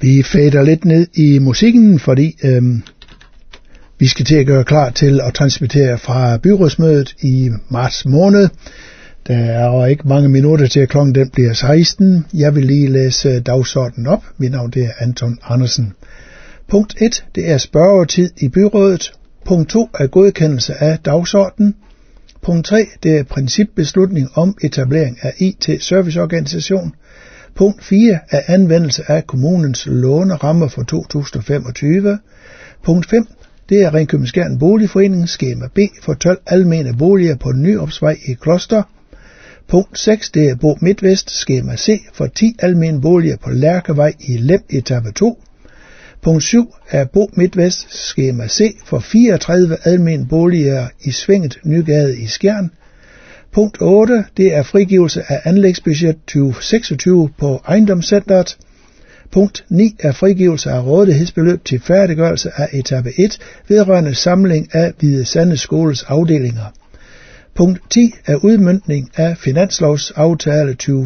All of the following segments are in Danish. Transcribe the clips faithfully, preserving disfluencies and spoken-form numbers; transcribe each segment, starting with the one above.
Vi fader lidt ned i musikken, fordi øhm, vi skal til at gøre klar til at transmittere fra byrådsmødet i marts måned. Der er ikke mange minutter til, at klokken den bliver seksten. Jeg vil lige læse dagsordenen op. Mit navn det er Anton Andersen. Punkt et, det er spørgetid i byrådet. Punkt to er godkendelse af dagsordenen. Punkt tre, det er principbeslutning om etablering af I T-serviceorganisation. Punkt fire er anvendelse af kommunens lånerammer for to tusind femogtyve. Punkt fem, det er Ringkøbing-Skjern Boligforening, skema B for tolv almene boliger på Nyopsvej i Kloster. Punkt seks, det er Bo Midtvest, skema C for ti almene boliger på Lærkevej i Lem, etape to. Punkt syv er Bo Midtvest, skema C for fireogtredive almene boliger i Svinget Nygade i Skjern. Punkt otte, det er frigivelse af anlægsbudget tyve seksogtyve på ejendomscentret. Punkt ni er frigivelse af rådighedsbeløb til færdiggørelse af etape et vedrørende samling af Hvide Sande Skoles afdelinger. Punkt ti er udmøntning af finanslovsaftale tyve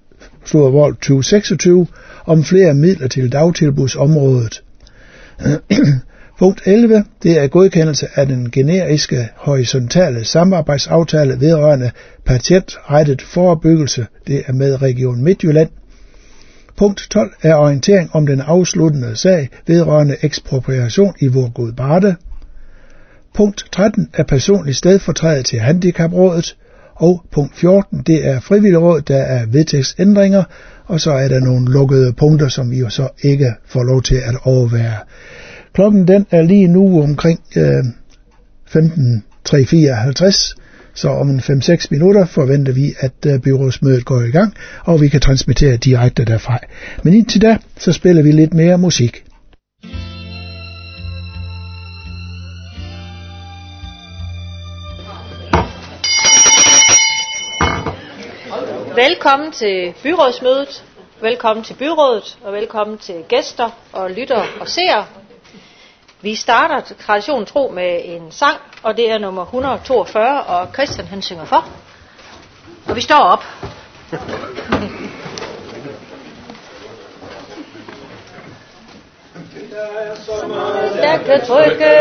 seksogtyve om flere midler til dagtilbudsområdet. Punkt elleve, det er godkendelse af den generiske horisontale samarbejdsaftale vedrørende patientrettet forebyggelse, det er med Region Midtjylland. Punkt tolv er orientering om den afsluttende sag vedrørende ekspropriation i Vorgod Barde. Punkt tretten er personlig stedfortræder til Handicaprådet. Og punkt fjorten, det er frivilligråd, der er vedtægtsændringer, og så er der nogle lukkede punkter, som vi jo så ikke får lov til at overvære. Klokken den er lige nu omkring øh, femten fireoghalvtreds, så om fem seks minutter forventer vi, at øh, byrådsmødet går i gang, og vi kan transmittere direkte derfra. Men indtil da, så spiller vi lidt mere musik. Velkommen til byrådsmødet, velkommen til byrådet, og velkommen til gæster og lyttere og seere. Vi starter traditionen tro med en sang, og det er nummer et hundrede og toogfyrre, og Christian han synger for. Og vi står op. Der kan trykke,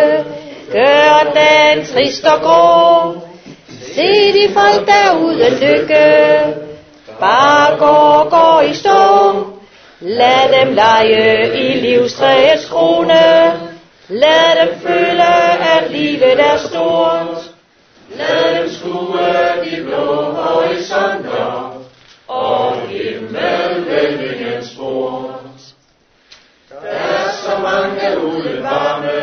gør den trist og grå. Se de folk derude lykke, bare gå, gå i stå. Lad dem lege i livstræets krone. Lad dem føle, at livet er stort. Lad dem skue de blå horisonter og himmelvælvingens sport. Der er så mange uden varme,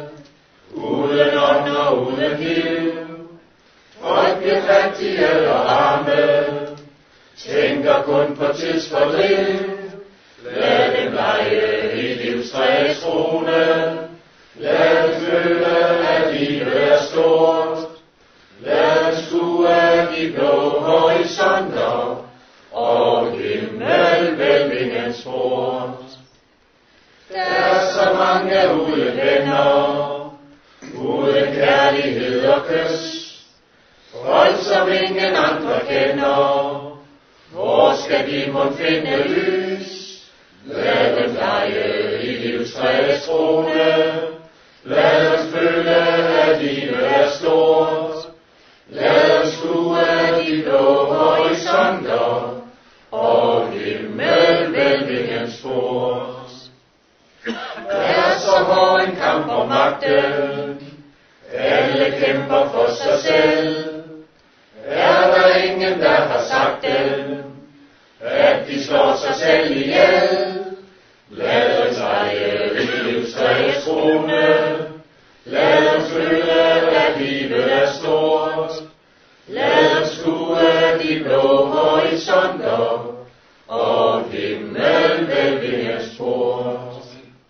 uden ånd og uden liv. Folk bliver fattige og arme, tænker kun på tidsfordriv. Lad dem lege i livstræets krone. Lad dem føle, at livet er stort. Lad dem skue de blå horisonter og himmelvælvingens port. Der er så mange uden venner, uden kærlighed og kys. Folk som ingen andre kender, hvor skal de mon finde lys? Lad dem lege i livstræets krone. Lad os føle, at livet er stort. Lad os skue de blå horisonter og himmelvælvingens port. Der er så hård en kamp om magten, alle kæmper for sig selv. Er der ingen, der har sagt dem, at de slår sig selv ihjel? Lad os lege i livstræets krone. Lad os føle, at livet er stort. Lad os skue de blå horisonter og himmelvælvingens port.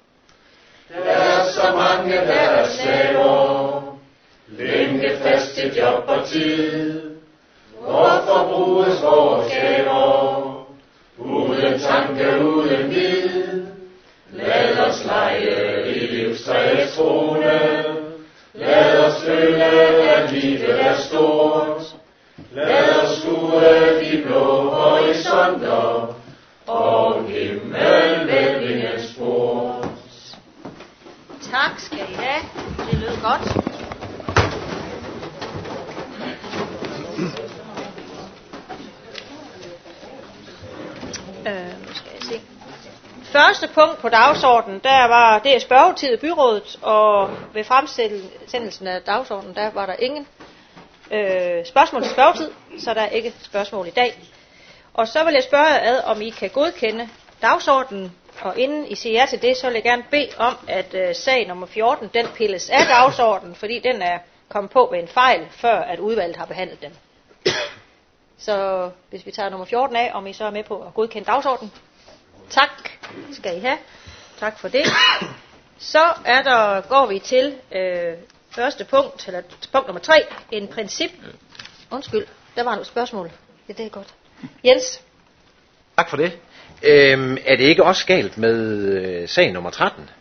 Der er så mange, der er slaver, længe fast til job og tid. Hvorfor bruges vores gaver, uden tanke, uden vid? Lad os lege i livstræets krone. Lad os føle, at livet er stort. Lad os skue de blå horisonter og himmelvælvingens Første punkt på dagsordenen, der var det er spørgetid i byrådet, og ved fremsættelsen af dagsordenen, der var der ingen øh, spørgsmål til spørgetid, så der er ikke spørgsmål i dag. Og så vil jeg spørge jer ad, om I kan godkende dagsordenen, og inden I siger ja til det, så vil jeg gerne bede om, at øh, sag nummer fjorten, den pilles af dagsordenen, fordi den er kommet på ved en fejl, før at udvalget har behandlet den. Så hvis vi tager nummer fjorten af, om I så er med på at godkende dagsordenen. Tak skal I have. Tak for det. Så er der, går vi til øh, første punkt, eller punkt nummer tre, en princip. Undskyld, der var nogle spørgsmål. Ja, det er godt. Jens? Tak for det. Øhm, er det ikke også galt med øh, sag nummer tretten?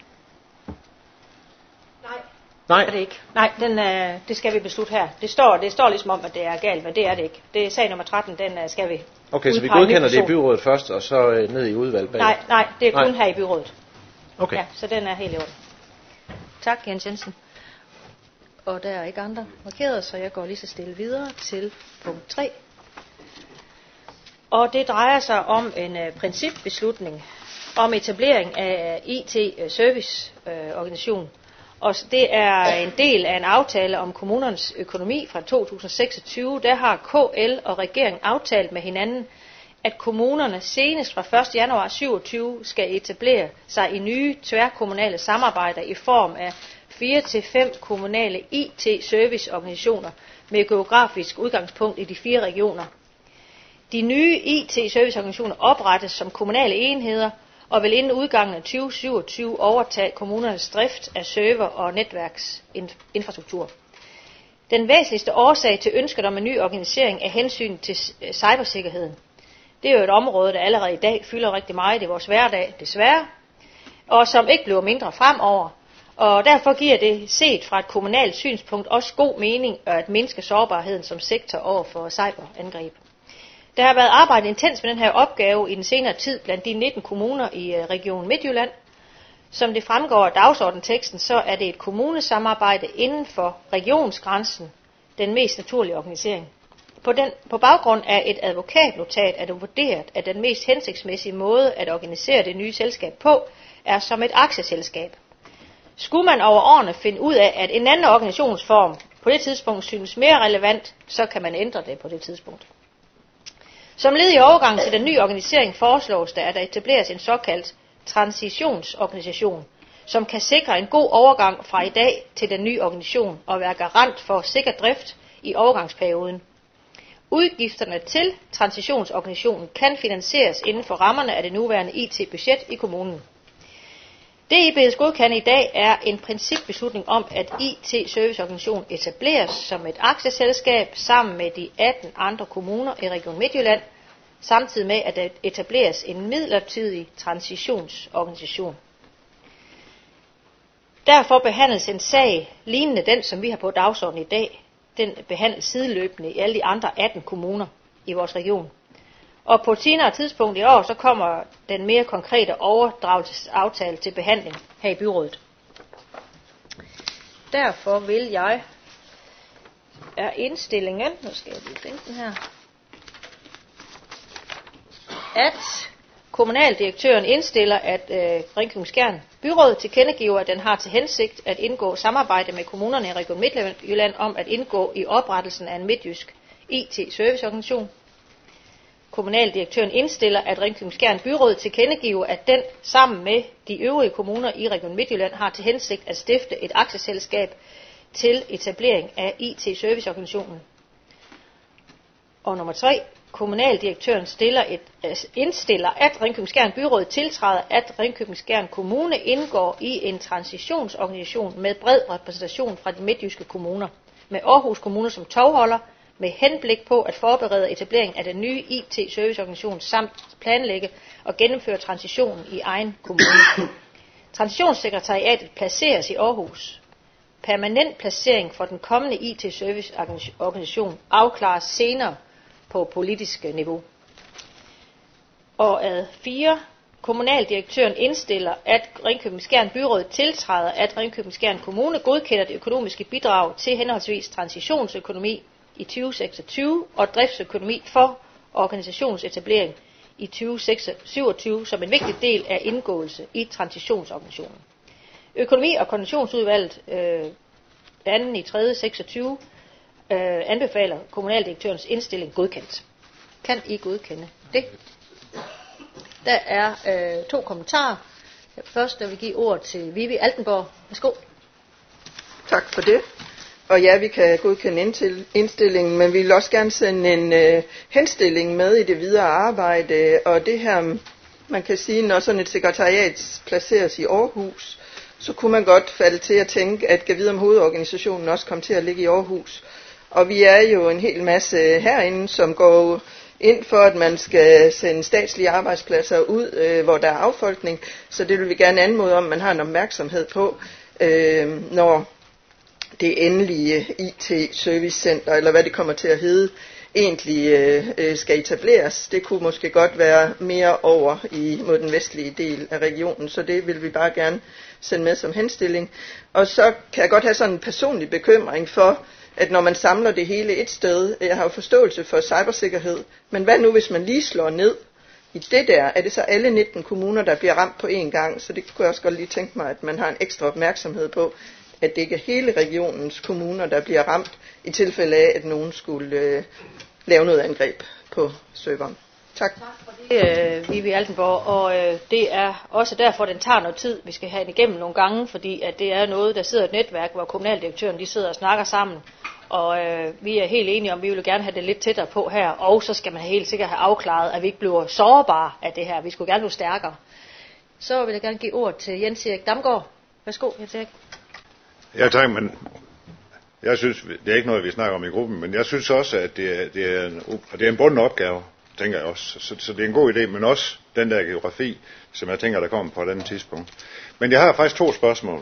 Nej. Nej. Er det ikke. Nej, den, øh, det skal vi beslutte her. Det står, det står ligesom om, at det er galt, men det er det ikke. Det er sag nummer tretten, den øh, skal vi. Okay, så vi godkender det i byrådet først, og så øh, ned i udvalg bag. Nej, nej, det er kun nej. her i byrådet. Okay. Ja, så den er helt i orden. Tak, Jens Jensen. Og der er ikke andre markeret, så jeg går lige så stille videre til punkt tre. Og det drejer sig om en uh, principbeslutning om etablering af I T-serviceorganisation. Uh, og det er en del af en aftale om kommunernes økonomi fra to tusind og seksogtyve. Der har K L og regeringen aftalt med hinanden, at kommunerne senest fra første januar syvogtyve skal etablere sig i nye tværkommunale samarbejder i form af fire til fem kommunale I T-serviceorganisationer med geografisk udgangspunkt i de fire regioner. De nye I T-serviceorganisationer oprettes som kommunale enheder og vil inden udgangen af tyve syvogtyve overtage kommunernes drift af server- og netværksinfrastruktur. Den væsentligste årsag til ønsket om en ny organisering er hensyn til cybersikkerheden. Det er jo et område, der allerede i dag fylder rigtig meget i vores hverdag, desværre, og som ikke bliver mindre fremover. Og derfor giver det, set fra et kommunalt synspunkt, også god mening at mindske sårbarheden som sektor over for cyberangreb. Der har været arbejdet intens med den her opgave i den senere tid blandt de nitten kommuner i Region Midtjylland. Som det fremgår af dagsordenteksten, så er det et kommunesamarbejde inden for regionsgrænsen, den mest naturlige organisering. På, den, på baggrund af et advokatnotat er det vurderet, at den mest hensigtsmæssige måde at organisere det nye selskab på, er som et aktieselskab. Skulle man over årene finde ud af, at en anden organisationsform på det tidspunkt synes mere relevant, så kan man ændre det på det tidspunkt. Som led i overgangen til den nye organisering foreslås der, at der etableres en såkaldt transitionsorganisation, som kan sikre en god overgang fra i dag til den nye organisation og være garant for sikker drift i overgangsperioden. Udgifterne til transitionsorganisationen kan finansieres inden for rammerne af det nuværende I T-budget i kommunen. Det I bedes godkende i dag er en principbeslutning om, at I T-serviceorganisationen etableres som et aktieselskab sammen med de atten andre kommuner i Region Midtjylland, samtidig med at der etableres en midlertidig transitionsorganisation. Derfor behandles en sag lignende den, som vi har på dagsordenen i dag. Den behandles sideløbende i alle de andre atten kommuner i vores region. Og på et senere tidspunkt i år, så kommer den mere konkrete overdragelsesaftale til behandling her i byrådet. Derfor vil jeg, er indstillingen, nu skal jeg lige finde den her, at kommunaldirektøren indstiller, at øh, Ringkøbing-Skjern Byråd tilkendegiver, at den har til hensigt at indgå samarbejde med kommunerne i Region Midtjylland om at indgå i oprettelsen af en midtjysk I T-serviceorganisation. Kommunaldirektøren indstiller, at Ringkøbing-Skjern Byråd tilkendegiver, at den sammen med de øvrige kommuner i Region Midtjylland har til hensigt at stifte et aktieselskab til etablering af I T-serviceorganisationen. Og nummer tre. Kommunaldirektøren stiller et, indstiller, at Ringkøbing-Skjern Byråd tiltræder, at Ringkøbing-Skjern Kommune indgår i en transitionsorganisation med bred repræsentation fra de midtjyske kommuner, med Aarhus Kommune som tovholder, med henblik på at forberede etablering af den nye I T-serviceorganisation samt planlægge og gennemføre transitionen i egen kommune. Transitionssekretariatet placeres i Aarhus. Permanent placering for den kommende I T-serviceorganisation afklares senere på politisk niveau. Og ad fire. Kommunaldirektøren indstiller, at Ringkøbing-Skjern Byråd tiltræder, at Ringkøbing-Skjern Kommune godkender det økonomiske bidrag til henholdsvis transitionsøkonomi i tyve seksogtyve og driftsøkonomi for organisationsetablering i tyve syvogtyve som en vigtig del af indgåelse i transitionsorganisationen. Økonomi- og koordinationsudvalget øh, anden i tredje seksogtyve øh, anbefaler kommunaldirektørens indstilling godkendt. Kan I godkende det? Der er øh, to kommentarer. Først vil vi give ord til Vivi Altenborg. Værsgo. Tak for det. Og ja, vi kan godkende indstillingen, men vi vil også gerne sende en øh, henstilling med i det videre arbejde. Og det her, man kan sige, når sådan et sekretariat placeres i Aarhus, så kunne man godt falde til at tænke, at Gad om hovedorganisationen også kom til at ligge i Aarhus. Og vi er jo en hel masse herinde, som går ind for, at man skal sende statslige arbejdspladser ud, øh, hvor der er affolkning. Så det vil vi gerne anmode om, at man har en opmærksomhed på, øh, når det endelige I T-servicecenter, eller hvad det kommer til at hedde, egentlig øh, skal etableres. Det kunne måske godt være mere over i, mod den vestlige del af regionen, så det vil vi bare gerne sende med som henstilling. Og så kan jeg godt have sådan en personlig bekymring for, at når man samler det hele et sted, jeg har jo forståelse for cybersikkerhed, men hvad nu hvis man lige slår ned i det der, er det så alle nitten kommuner, der bliver ramt på én gang, så det kunne jeg også godt lige tænke mig, at man har en ekstra opmærksomhed på, at det ikke er hele regionens kommuner, der bliver ramt, i tilfælde af, at nogen skulle øh, lave noget angreb på serveren. Tak. Tak for det, øh, Vivi Altenborg, og øh, det er også derfor, den tager noget tid. Vi skal have den igennem nogle gange, fordi at det er noget, der sidder et netværk, hvor kommunaldirektøren de sidder og snakker sammen, og øh, vi er helt enige om, at vi vil gerne have det lidt tættere på her, og så skal man helt sikkert have afklaret, at vi ikke bliver sårbare af det her. Vi skulle gerne blive stærkere. Så vil jeg gerne give ord til Jens Erik Damgaard. Værsgo, Jens Erik. Ja, tak, men jeg synes, det er ikke noget, vi snakker om i gruppen, men jeg synes også, at det er, det er, en, det er en bunden opgave, tænker jeg også. Så, så det er en god idé, men også den der geografi, som jeg tænker, der kommer på et andet tidspunkt. Men jeg har faktisk to spørgsmål.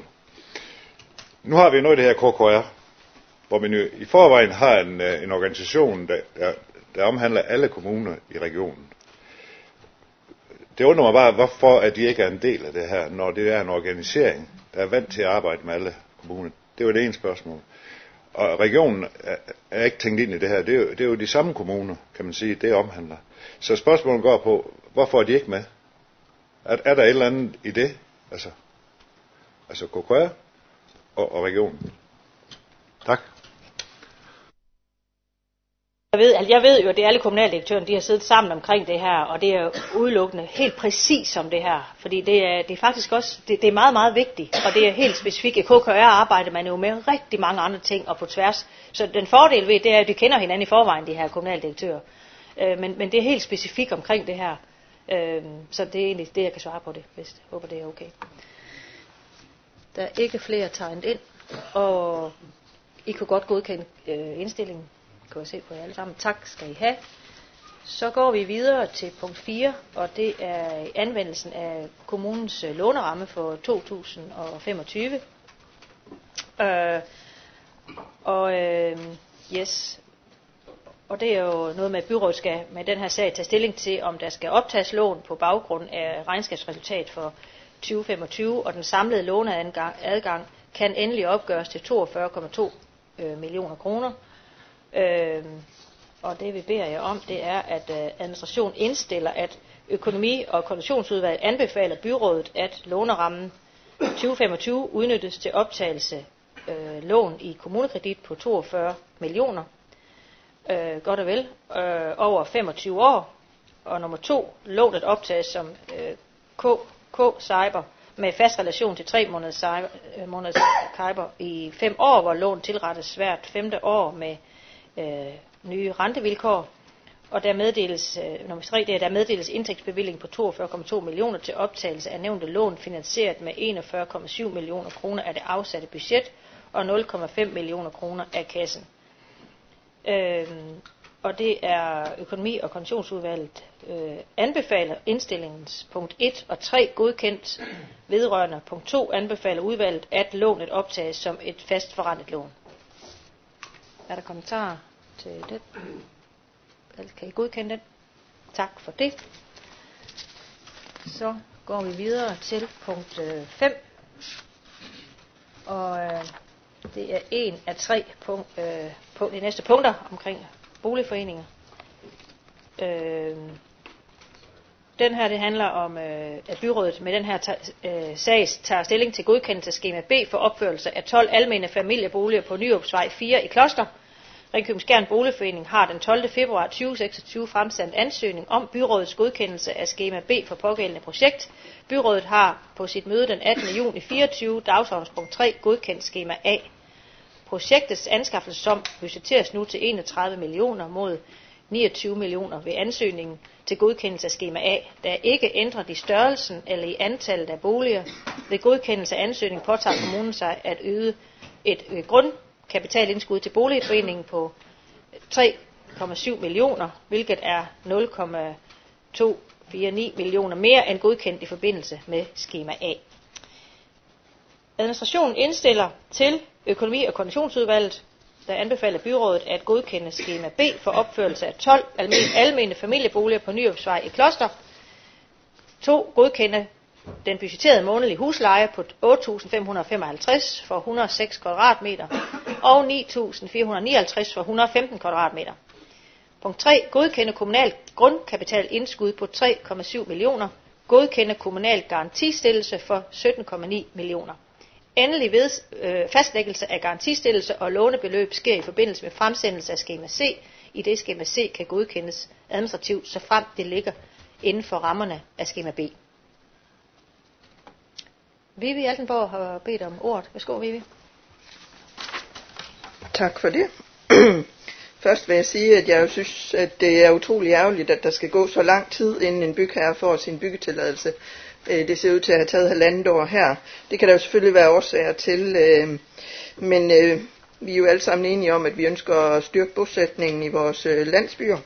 Nu har vi noget af det her K K R, hvor vi nu i forvejen har en, en organisation, der, der, der omhandler alle kommuner i regionen. Det undrer mig bare, hvorfor at de ikke er en del af det her, når det er en organisering, der er vant til at arbejde med alle kommuner. Det var det ene spørgsmål. Og regionen er, er ikke tænkt ind i det her. Det er, jo, det er jo de samme kommuner, kan man sige, det omhandler. Så spørgsmålet går på, hvorfor er de ikke med? Er, er der et eller andet i det? Altså, altså K K R og, og regionen. Tak. Jeg ved, altså jeg ved jo, at det er alle kommunaldirektøren, de har siddet sammen omkring det her, og det er jo udelukkende helt præcis om det her, fordi det er, det er faktisk også, det, det er meget, meget vigtigt, og det er helt specifikt. I K K R arbejder man jo med rigtig mange andre ting og på tværs, så den fordel ved det er, at de kender hinanden i forvejen, de her kommunaldirektører, øh, men, men det er helt specifikt omkring det her, øh, så det er egentlig det, jeg kan svare på det, hvis jeg håber, det er okay. Der er ikke flere tegnet ind, og I kunne godt godkende øh, indstillingen. Kan jeg se på jer alle sammen. Tak skal I have. Så går vi videre til punkt fire, og det er anvendelsen af kommunens låneramme for to tusind femogtyve. Øh, og øh, yes, og det er jo noget med, at byrådet skal med den her sag tage stilling til, om der skal optages lån på baggrund af regnskabsresultat for tyve femogtyve, og den samlede låneadgang kan endelig opgøres til toogfyrre komma to øh, millioner kroner. Øh, og det vi beder jer om, det er, at øh, administration indstiller, at økonomi- og koordinationsudvalget anbefaler byrådet, at lånerammen tyve femogtyve udnyttes til optagelse øh, lån i kommunekredit på toogfyrre millioner, øh, godt og vel, øh, over femogtyve år, og nummer to, lånet optages som øh, K K Cyber med fast relation til tre måneders cyber, øh, måneders cyber i fem år, hvor lån tilrettes hvert femte år med øh, nye rentevilkår, og der meddeles, øh, nummer tre, det er, der meddeles indtægtsbevilling på toogfyrre komma to millioner til optagelse af nævnte lån, finansieret med enogfyrre komma syv millioner kroner af det afsatte budget, og nul komma fem millioner kroner af kassen. Øh, og det er økonomi- og koordinationsudvalget øh, anbefaler indstillingens punkt et og tre godkendt, vedrørende punkt to anbefaler udvalget, at lånet optages som et fast forrentet lån. Er der kommentarer til det? Kan I godkende den? Tak for det. Så går vi videre til punkt fem. Og øh, det er en af tre punkt, øh, på de næste punkter omkring boligforeninger. Øh, Den her det handler om, øh, at byrådet med den her ta- øh, sag tager stilling til godkendelse af skema B for opførelse af tolv almene familieboliger på Nyopsvej fire i Kloster. Ringkøbing Skjern Boligforening har den tolvte februar tyve seksogtyve fremsendt ansøgning om byrådets godkendelse af skema B for pågældende projekt. Byrådet har på sit møde den attende juni fireogtyve dagsordenspunkt tre godkendt skema A. Projektets anskaffelsessum budgetteres nu til enogtredive millioner mod niogtyve millioner ved ansøgningen til godkendelse af skema A, der ikke ændrer i størrelsen eller i antallet af boliger. Ved godkendelse af ansøgningen påtager kommunen sig at yde et grundkapitalindskud til boligforeningen på tre komma syv millioner, hvilket er nul komma to fire ni millioner mere end godkendt i forbindelse med skema A. Administrationen indstiller til økonomi- og koordinationsudvalget, der anbefaler byrådet at godkende skema B for opførelse af tolv almene familieboliger på Nyopsvej i Kloster. to Godkende den budgetterede månedlige husleje på otte tusind fem hundrede femoghalvtreds for et hundrede og seks kvadratmeter og ni tusind fire hundrede nioghalvtreds for et hundrede og femten kvadratmeter. Punkt tre. Godkende kommunal grundkapitalindskud på tre komma syv millioner. Godkende kommunal garantistillelse for sytten komma ni millioner. Endelig ved, øh, fastlæggelse af garantistillelse og lånebeløb sker i forbindelse med fremsendelse af skema C, i det skema C kan godkendes administrativt, så frem det ligger inden for rammerne af skema B. Vivi Altenborg har bedt om ordet. Værsgo, Vivi. Tak for det. Først vil jeg sige, at jeg jo synes, at det er utrolig ærgerligt, at der skal gå så lang tid, inden en bygherre får sin byggetilladelse. Det ser ud til at have taget halvandet år her. Det kan der jo selvfølgelig være årsager til, men vi er jo alle sammen enige om, at vi ønsker at styrke bosætningen i vores landsbyer.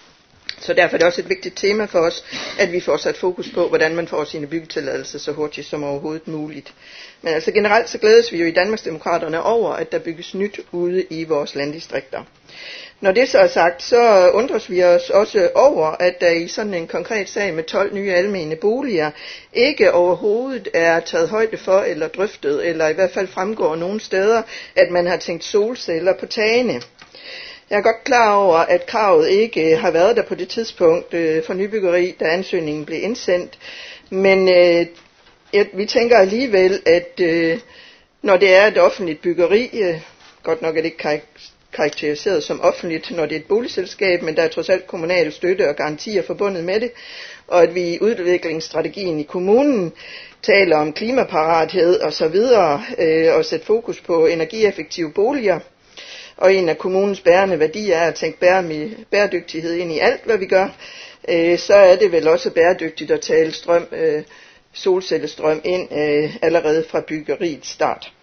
Så derfor er det også et vigtigt tema for os, at vi får sat fokus på, hvordan man får sine byggetilladelser så hurtigt som overhovedet muligt. Men altså generelt så glædes vi jo i Danmarksdemokraterne over, at der bygges nyt ude i vores landdistrikter. Når det så er sagt, så undres vi os også over, at der i sådan en konkret sag med tolv nye almene boliger ikke overhovedet er taget højde for eller drøftet, eller i hvert fald fremgår nogle steder, at man har tænkt solceller på tagene. Jeg er godt klar over, at kravet ikke har været der på det tidspunkt øh, for nybyggeri, da ansøgningen blev indsendt, men øh, jeg, vi tænker alligevel, at øh, når det er et offentligt byggeri, øh, godt nok er det ikke karakteriseret som offentligt, når det er et boligselskab, men der er trods alt kommunal støtte og garantier forbundet med det, og at vi i udviklingsstrategien i kommunen taler om klimaparathed og så videre, øh, og sætte fokus på energieffektive boliger. Og en af kommunens bærende værdier er at tænke bæredygtighed ind i alt, hvad vi gør, øh, så er det vel også bæredygtigt at tale strøm, øh, solcellestrøm ind øh, allerede fra byggeriets start.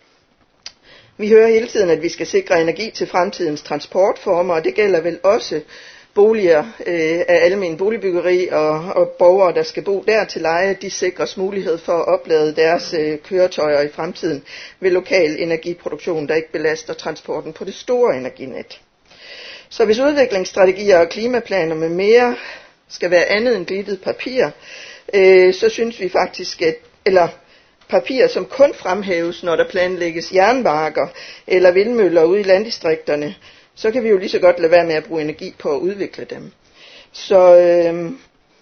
Vi hører hele tiden, at vi skal sikre energi til fremtidens transportformer, og det gælder vel også boliger øh, af almen boligbyggeri og, og borgere, der skal bo der til leje, de sikres mulighed for at oplade deres øh, køretøjer i fremtiden ved lokal energiproduktion, der ikke belaster transporten på det store energinet. Så hvis udviklingsstrategier og klimaplaner med mere skal være andet end glittet papir, øh, så synes vi faktisk, at, eller papir, som kun fremhæves, når der planlægges jernbarker eller vindmøller ude i landdistrikterne, så kan vi jo lige så godt lade være med at bruge energi på at udvikle dem. Så øh,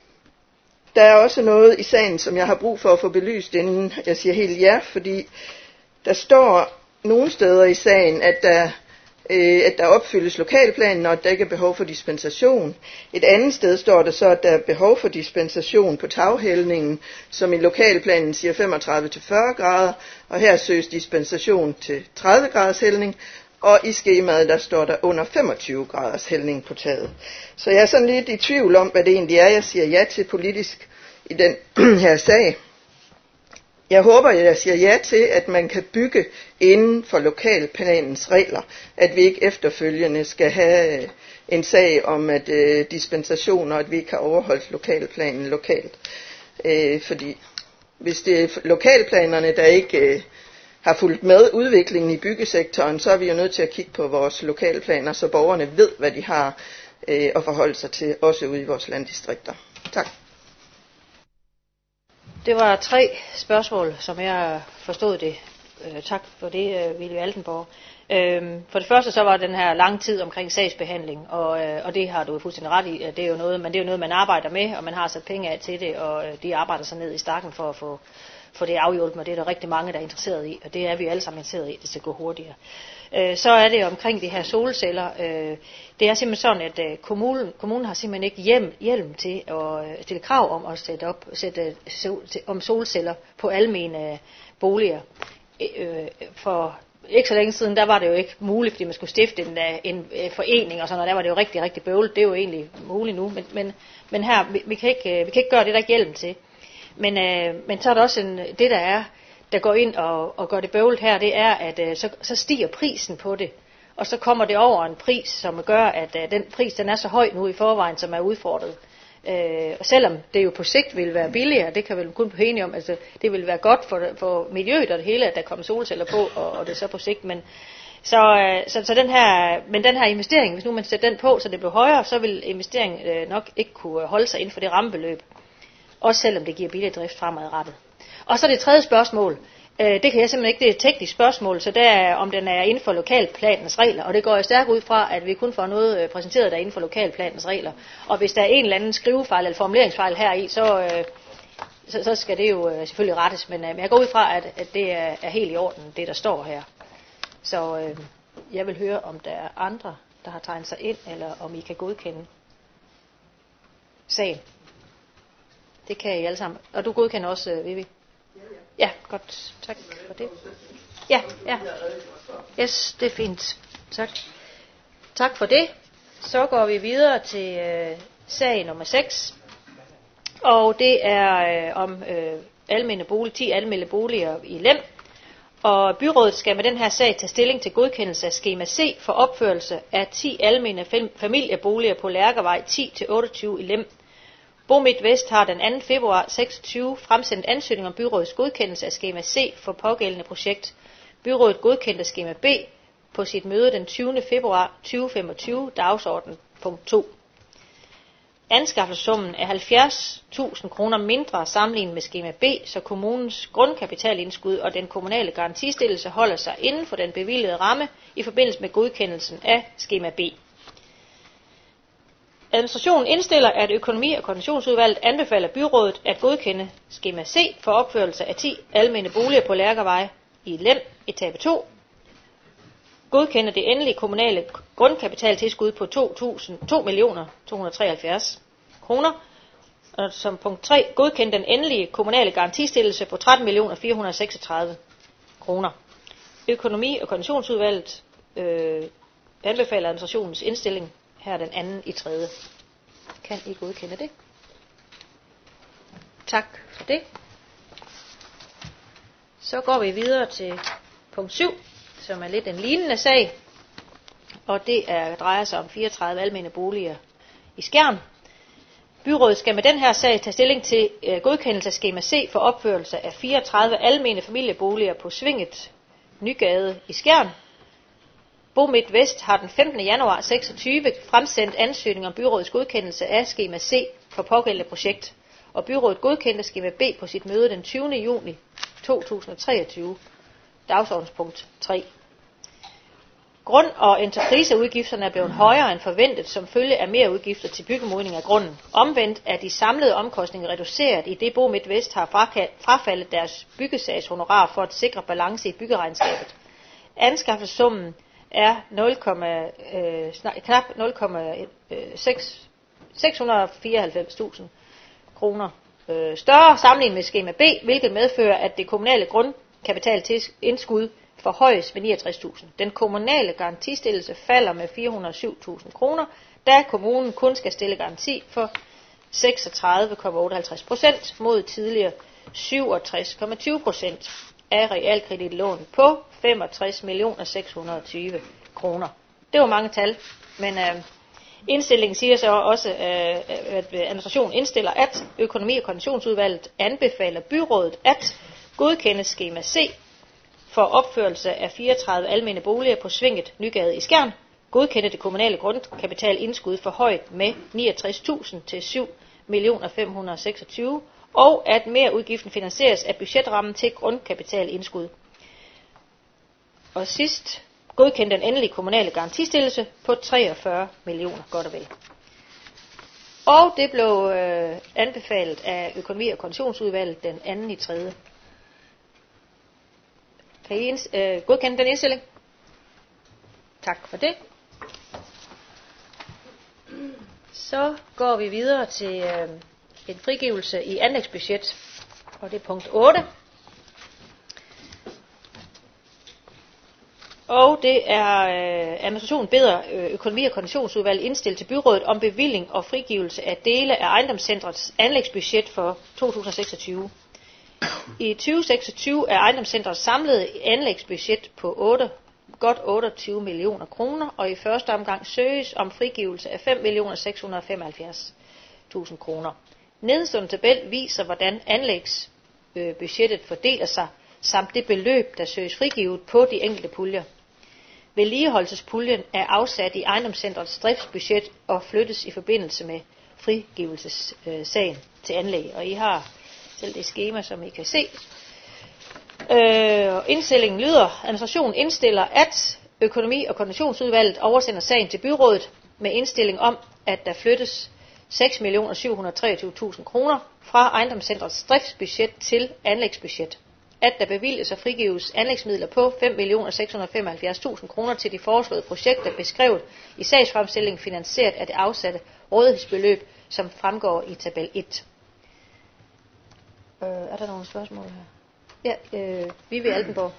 der er også noget i sagen, som jeg har brug for at få belyst, inden jeg siger helt ja, fordi der står nogle steder i sagen, at der, øh, at der opfyldes lokalplanen, og at der ikke er behov for dispensation. Et andet sted står der så, at der er behov for dispensation på taghældningen, som i lokalplanen siger femogtredive til fyrre grader, og her søges dispensation til tredive graders hældning, og i skemaet der står der under femogtyve graders hældning på taget. Så jeg er sådan lidt i tvivl om, hvad det egentlig er, jeg siger ja til politisk i den her sag. Jeg håber, at jeg siger ja til, at man kan bygge inden for lokalplanens regler, at vi ikke efterfølgende skal have en sag om at øh, dispensationer, at vi ikke har overholdt lokalplanen lokalt. Øh, fordi hvis det er lokalplanerne, der ikke øh, har fulgt med udviklingen i byggesektoren, så er vi jo nødt til at kigge på vores lokalplaner, så borgerne ved, hvad de har øh, at forholde sig til, også ude i vores landdistrikter. Tak. Det var tre spørgsmål, som jeg forstod det, øh, tak for det, øh, Willy Altenborg. Øhm, for det første så var den her lang tid omkring sagsbehandling, og, øh, og det har du fuldstændig ret i, det er jo noget, men det er jo noget, man arbejder med, og man har sat penge af til det, og øh, de arbejder sig ned i stakken for at få, få det afhjulpet, og det er der rigtig mange, der er interesseret i, og det er vi alle sammen interesseret i, det skal gå hurtigere. Øh, så er det omkring de her solceller. Øh, det er simpelthen sådan, at øh, kommunen, kommunen har simpelthen ikke hjem, hjelm til at øh, stille krav om at sætte op, sætte, sol, om solceller på almene øh, boliger. Øh, for ikke så længe siden, der var det jo ikke muligt, fordi man skulle stifte en, en, en forening og sådan noget, der var det jo rigtig, rigtig bøvlet. Det er jo egentlig muligt nu, men, men, men her, vi, vi, kan ikke, vi kan ikke gøre det, der er hjelm til. Men, øh, men så er der også en, det, der er, der går ind og, og gør det bøvlet her, det er, at øh, så, så stiger prisen på det. Og så kommer det over en pris, som gør, at øh, den pris, den er så høj nu i forvejen, som er udfordret. Øh, og selvom det jo på sigt vil være billigere, det kan vi vel kun blive enige om, altså det vil være godt for, for miljøet og det hele, at der kommer solceller på, og, og det er så på sigt, men så, øh, så, så den her, men den her investering, hvis nu man sætter den på, så det bliver højere, så vil investeringen øh, nok ikke kunne holde sig inden for det rammebeløb, også selvom det giver billig drift fremadrettet. Og så det tredje spørgsmål, øh, det kan jeg simpelthen ikke, det er et teknisk spørgsmål, så det er, om den er inden for lokalplanens regler, og det går jeg stærkt ud fra, at vi kun får noget præsenteret, der er inden for lokalplanens regler. Og hvis der er en eller anden skrivefejl eller formuleringsfejl heri, så, øh, så, så skal det jo øh, selvfølgelig rettes, men øh, jeg går ud fra, at, at det er, er helt i orden, det der står her. Så øh, jeg vil høre, om der er andre, der har tegnet sig ind, eller om I kan godkende sagen. Det kan I alle sammen. Og du godkender også, øh, Vivi? Ja, godt. Tak for det. Ja, ja. Yes, det er fint. Tak. Tak for det. Så går vi videre til øh, sag nummer seks. Og det er øh, om øh, almene bolig, ti almene boliger i Lem. Og byrådet skal med den her sag tage stilling til godkendelse af skema C for opførelse af ti almene familieboliger på Lærkevej ti til otteogtyve i Lem. Bomidt Vest har den anden februar seksogtyve fremsendt ansøgning om byrådets godkendelse af skema C for pågældende projekt. Byrådet godkendte skema B på sit møde den tyvende februar tyve femogtyve, dagsorden punkt to. Anskaffelsessummen er halvfjerds tusind kroner mindre sammenlignet med skema B, så kommunens grundkapitalindskud og den kommunale garantistillelse holder sig inden for den bevilgede ramme i forbindelse med godkendelsen af skema B. Administrationen indstiller, at økonomi- og koordinationsudvalget anbefaler byrådet at godkende skema C for opførelse af ti almene boliger på Lærkevej i Lem, etape to. Godkende det endelige kommunale grundkapitaltilskud på to millioner to hundrede og treoghalvfjerds kroner. Og som punkt tre, godkende den endelige kommunale garantistillelse på tretten millioner fire hundrede og seksogtredive kroner. Økonomi- og koordinationsudvalget øh, anbefaler administrationens indstilling her den anden i tredje. Kan I godkende det? Tak for det. Så går vi videre til punkt syv, som er lidt en lignende sag. Og det er, drejer sig om fireogtredive almene boliger i Skjern. Byrådet skal med den her sag tage stilling til øh, godkendelse af skema C for opførelse af fireogtredive almene familieboliger på Svinget Nygade i Skjern. Bomidt Vest har den femtende januar seksogtyve fremsendt ansøgning om byrådets godkendelse af skema C for pågældende projekt, og byrådet godkendte skema B på sit møde den tyvende juni to tusind og treogtyve, dagsordenspunkt tre. Grund- og entrepriseudgifterne er blevet højere end forventet som følge af mere udgifter til byggemodning af grunden. Omvendt er de samlede omkostninger reduceret, i det Bomidt Vest har frafaldet deres byggesagshonorar for at sikre balance i byggeregnskabet. Anskaffelsessummen er nul, øh, knap nul komma seks hundrede og fireoghalvfems tusind kroner øh, større sammenlignet med skema B, hvilket medfører, at det kommunale grundkapitalindskud forhøjes med niogtres tusind. Den kommunale garantistillelse falder med fire hundrede og syv tusind kroner, da kommunen kun skal stille garanti for seksogtredive komma otteoghalvtreds procent mod tidligere syvogtres komma tyve procent af realkreditlån på femogtres millioner seks hundrede og tyve kroner. Det var mange tal, men øh, indstillingen siger så også, øh, at administrationen indstiller, at økonomi- og koordinationsudvalget anbefaler byrådet at godkende skema C for opførelse af fireogtredive almene boliger på Svinget Nygade i Skjern, godkende det kommunale grundkapitalindskud forhøjet med niogtres tusind til syv millioner fem hundrede og seksogtyve, og at mere udgiften finansieres af budgetrammen til grundkapitalindskud. Og sidst godkendte den endelige kommunale garantistillelse på treogfyrre millioner, godt og vel. Og det blev øh, anbefalet af økonomi- og koordinationsudvalget den anden i tredje. Kan I inds- øh, godkende den indstilling? Tak for det. Så går vi videre til øh, en frigivelse i anlægsbudget, og det er punkt otte. Og det er øh, administrationen beder øh, økonomi- og koordinationsudvalget indstille til byrådet om bevilling og frigivelse af dele af ejendomscentrets anlægsbudget for to tusind og seksogtyve. I tyve seksogtyve er ejendomscentrets samlede anlægsbudget på otte, godt otteogtyve millioner kroner, og i første omgang søges om frigivelse af fem millioner seks hundrede og femoghalvfjerds tusind kroner. Nedenstående tabel viser, hvordan anlægsbudgettet fordeler sig, samt det beløb, der søges frigivet på de enkelte puljer. Vedligeholdelsespuljen er afsat i ejendomscentrets driftsbudget og flyttes i forbindelse med frigivelsessagen til anlæg. Og I har selv det skema, som I kan se. Øh, indstillingen lyder: administrationen indstiller, at økonomi- og koordinationsudvalget oversender sagen til byrådet med indstilling om, at der flyttes seks millioner syv hundrede og treogtyve tusind kroner fra ejendomscentrets driftsbudget til anlægsbudget. At der bevilges og frigives anlægsmidler på fem millioner seks hundrede og femoghalvfjerds tusind kroner til de foreslåede projekter beskrevet i sagsfremstillingen finansieret af det afsatte rådighedsbeløb, som fremgår i tabel et. Øh, er der nogle spørgsmål her? Ja, øh, Vivi Altenborg.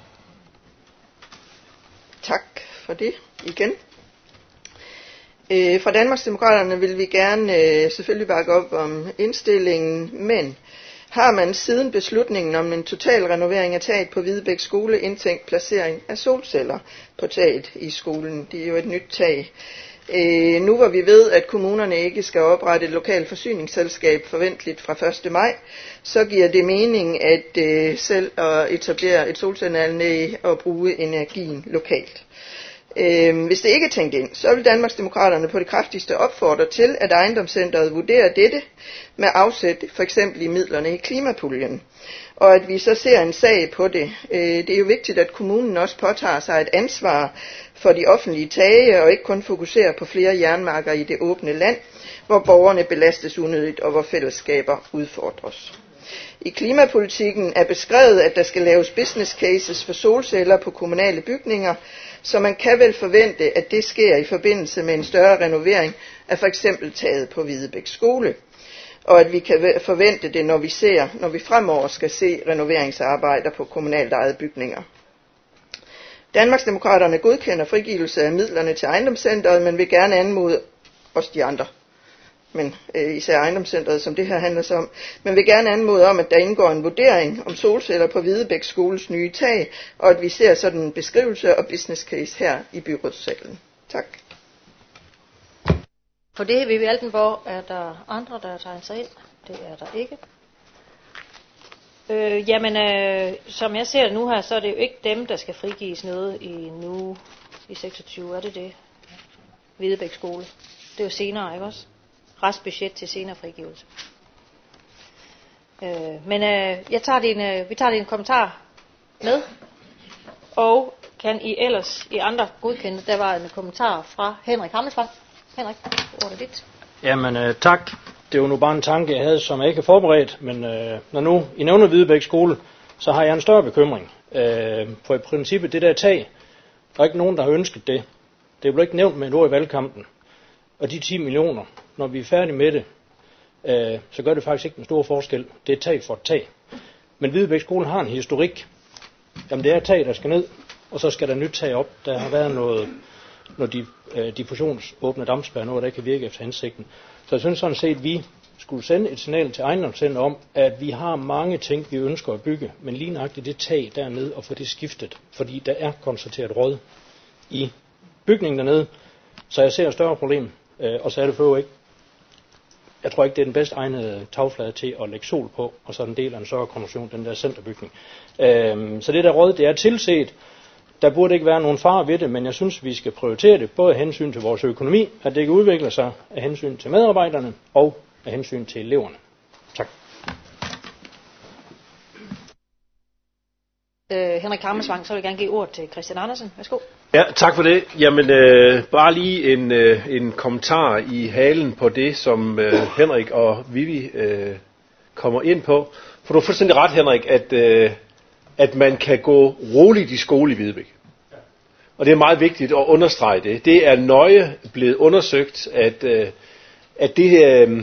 Tak for det igen. Øh, fra Danmarksdemokraterne vil vi gerne øh, selvfølgelig bakke op om indstillingen, men har man siden beslutningen om en total renovering af taget på Hvidebæk Skole indtænkt placering af solceller på taget i skolen? Det er jo et nyt tag. Øh, nu hvor vi ved, at kommunerne ikke skal oprette et lokalt forsyningsselskab forventeligt fra første maj, så giver det mening at øh, selv at etablere et solcelleanlæg og bruge energien lokalt. Øh, hvis det ikke er tænkt ind, så vil Danmarksdemokraterne på det kraftigste opfordre til, at ejendomscentret vurderer dette med afsæt for eksempel i midlerne i klimapuljen, og at vi så ser en sag på det. Øh, det er jo vigtigt, at kommunen også påtager sig et ansvar for de offentlige tage, og ikke kun fokuserer på flere jernmarker i det åbne land, hvor borgerne belastes unødigt og hvor fællesskaber udfordres. I klimapolitikken er beskrevet, at der skal laves business cases for solceller på kommunale bygninger, så man kan vel forvente, at det sker i forbindelse med en større renovering af for eksempel taget på Hvidebæk Skole, og at vi kan forvente det, når vi ser, når vi fremover skal se renoveringsarbejder på kommunalt ejede bygninger. Danmarksdemokraterne godkender frigivelse af midlerne til ejendomscentret, men vil gerne anmode også de andre, men øh, især ejendomscentret, som det her handler om, men vil gerne anmode om, at der indgår en vurdering om solceller på Hvidebæk Skoles nye tag, og at vi ser sådan en beskrivelse og business case her i byrådssalen. Tak. For det, Vivi Altenborg, er der andre, der tager sig ind? Det er der ikke. Øh, jamen, øh, som jeg ser det nu her, så er det jo ikke dem, der skal frigives noget i nu i seksogtyve, er det det? Hvidebæk Skole. Det er jo senere, ikke også? Restbudget til senere frigivelse. Øh, men øh, jeg tager din, øh, vi tager din kommentar med, og kan I ellers i andre godkende? Der var en kommentar fra Henrik Hammelsvang. Henrik, ordet er dit. Jamen øh, tak. Det var nu bare en tanke, jeg havde, som jeg ikke har forberedt, men øh, når nu I nævner Hvidebæk Skole, så har jeg en større bekymring. Øh, for i princippet det der tag, der er ikke nogen, der har ønsket det. Det blev ikke nævnt med et ord i valgkampen. Og de ti millioner, når vi er færdige med det, øh, så gør det faktisk ikke en stor forskel. Det er tag for et tag. Men Hvidebæk Skole har en historik. Jamen det er tag, der skal ned, og så skal der nyt tag op. Der har været noget, noget de, øh, diffusionsåbne dampspærre, noget der ikke kan virke efter hensigten. Så jeg synes sådan set, at vi skulle sende et signal til ejendomscenter om, at vi har mange ting, vi ønsker at bygge, men lige nøjagtigt det tag dernede og få det skiftet, fordi der er konstateret råd i bygningen dernede, så jeg ser et større problem, og så er det for ikke. Jeg tror ikke, det er den bedst egnede tagflade til at lægge sol på, og så er den del af en større konstruktion, den der centerbygning. Så det der råd, det er tilset. Der burde ikke være nogen fare ved det, men jeg synes, vi skal prioritere det, både af hensyn til vores økonomi, at det ikke udvikler sig af hensyn til medarbejderne og af hensyn til eleverne. Tak. øh, Henrik Hammersvang, så vil jeg gerne give ord til Christian Andersen. Værsgo. Ja, tak for det. Jamen, øh, bare lige en, øh, en kommentar i halen på det, som øh, Henrik og Vivi øh, kommer ind på. For du har fuldstændig ret, Henrik, at, øh, at man kan gå roligt i skole i Hvidebæk. Og det er meget vigtigt at understrege det. Det er nøje blevet undersøgt, at, øh, at det, øh,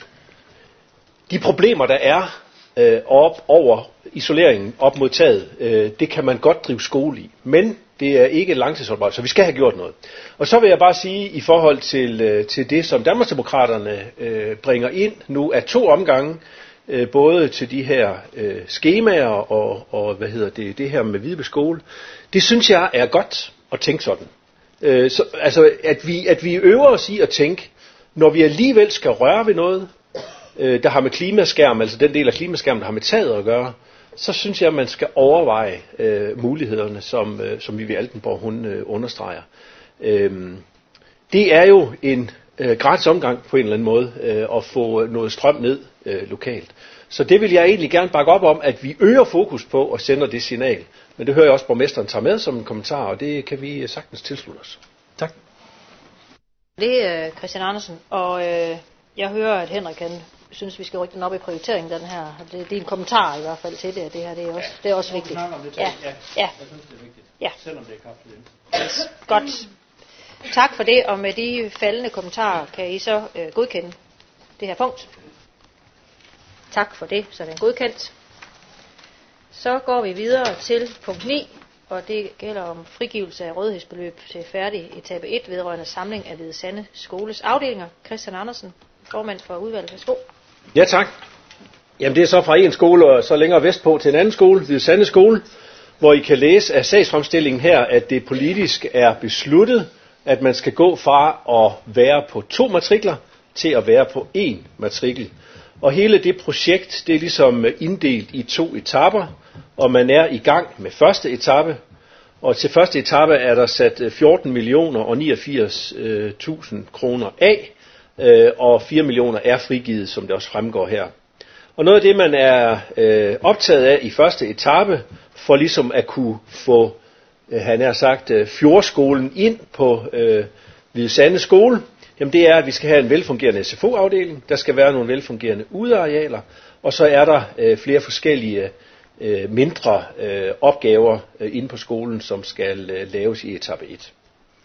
de problemer, der er øh, op over isoleringen op mod taget, øh, det kan man godt drive skole i. Men det er ikke langtidsholdbart, så vi skal have gjort noget. Og så vil jeg bare sige, i forhold til, øh, til det, som Danmarksdemokraterne øh, bringer ind nu af to omgange, øh, både til de her øh, skemaer og, og hvad hedder det, det her med Hvidebæk skole, det synes jeg er godt at tænke sådan. Øh, så, altså, at vi, at vi øver os i at tænke, når vi alligevel skal røre ved noget, øh, der har med klimaskærm, altså den del af klimaskærmen, der har med taget at gøre, så synes jeg, at man skal overveje øh, mulighederne, som, øh, som Vivi Altenborg hun øh, understreger. Øh, det er jo en øh, gratis omgang på en eller anden måde øh, at få noget strøm ned øh, lokalt. Så det vil jeg egentlig gerne bakke op om, at vi øger fokus på og sender det signal. Men det hører jeg også borgmesteren tager med som en kommentar, og det kan vi sagtens tilslutte os. Tak. Det er Christian Andersen, og øh, jeg hører, at Henrik han synes, vi skal rykke den op i prioriteringen, den her. Det, det er en kommentar i hvert fald til det, det her det er også, det er også vigtigt. Om det, ja. ja. Ja. Jeg synes, det er vigtigt. Ja. Selvom det er kraftigt. Yes. Godt. Tak for det, og med de faldende kommentarer kan I så øh, godkende det her punkt. Tak for det, så er den godkendt. Så går vi videre til punkt ni, og det gælder om frigivelse af rådighedsbeløb til færdig etape et vedrørende samling af Hvide Sande Skoles afdelinger. Christian Andersen, formand for udvalget. Værsgo. Ja, tak. Jamen det er så fra en skole og så længere vestpå til en anden skole, Hvide Sande Skole, hvor I kan læse af sagsfremstillingen her, at det politisk er besluttet, at man skal gå fra at være på to matrikler til at være på én matrikel. Og hele det projekt, det er ligesom inddelt i to etaper, og man er i gang med første etape. Og til første etape er der sat fjorten millioner og niogfirs tusind kroner af, og fire millioner er frigivet, som det også fremgår her. Og noget af det, man er øh, optaget af i første etape, for ligesom at kunne få, øh, han har sagt, øh, fjordskolen ind på øh, Hvide Sande Skole, jamen det er, at vi skal have en velfungerende S F O-afdeling, der skal være nogle velfungerende udearealer, og så er der øh, flere forskellige øh, mindre øh, opgaver øh, inde på skolen, som skal øh, laves i etape et.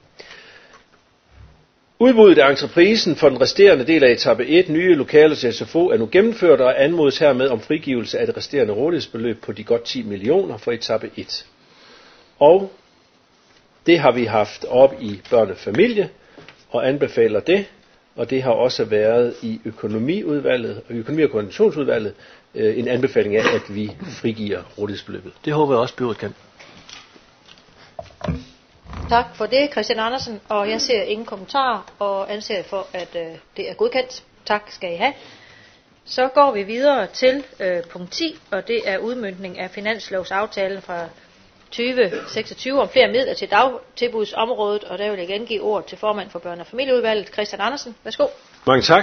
Udbuddet af entreprisen for den resterende del af etape et, nye lokaler til S F O, er nu gennemført og anmodes hermed om frigivelse af det resterende rådighedsbeløb på de godt ti millioner for etape et. Og det har vi haft op i børne- og familie og anbefaler det, og det har også været i økonomiudvalget og økonomi- og koordinationsudvalget øh, en anbefaling af, at vi frigiver rådighedsbeløbet. Det håber jeg også, byrådet kan. Tak for det, Christian Andersen, og jeg ser ingen kommentarer og anser for, at øh, det er godkendt. Tak skal I have. Så går vi videre til øh, punkt ti, og det er udmøntning af finanslovsaftalen fra tyve seksogtyve om flere midler til dagtilbudsområdet, og der vil jeg igen give ord til formand for børne- og familieudvalget, Christian Andersen. Værsgo. Mange tak.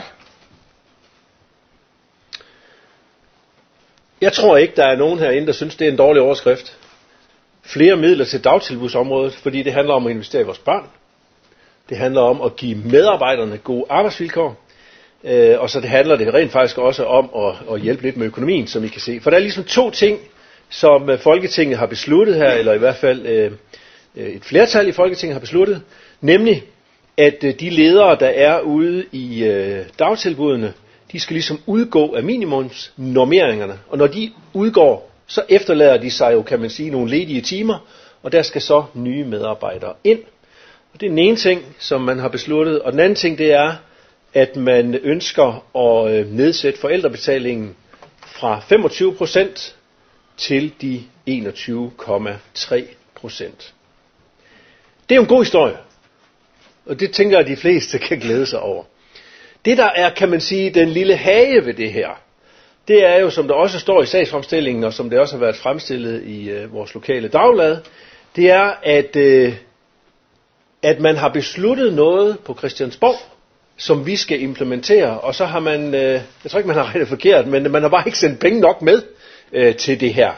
Jeg tror ikke, der er nogen herinde, der synes, det er en dårlig overskrift. Flere midler til dagtilbudsområdet, fordi det handler om at investere i vores børn. Det handler om at give medarbejderne gode arbejdsvilkår. Øh, og så det handler det rent faktisk også om at, at hjælpe lidt med økonomien, som I kan se. For der er ligesom to ting, som Folketinget har besluttet her, eller i hvert fald øh, et flertal i Folketinget har besluttet. Nemlig, at øh, de ledere, der er ude i øh, dagtilbudene, de skal ligesom udgå af minimumsnormeringerne. Og når de udgår, så efterlader de sig jo, kan man sige, nogle ledige timer, og der skal så nye medarbejdere ind. Og det er den ene ting, som man har besluttet. Og den anden ting, det er, at man ønsker at nedsætte forældrebetalingen fra femogtyve procent til de enogtyve komma tre procent. Det er jo en god historie, og det tænker jeg, at de fleste kan glæde sig over. Det der er, kan man sige, den lille hage ved det her, det er jo, som der også står i sagsfremstillingen, og som det også har været fremstillet i øh, vores lokale dagblad, det er, at, øh, at man har besluttet noget på Christiansborg, som vi skal implementere, og så har man, øh, jeg tror ikke, man har regnet forkert, men man har bare ikke sendt penge nok med øh, til det her.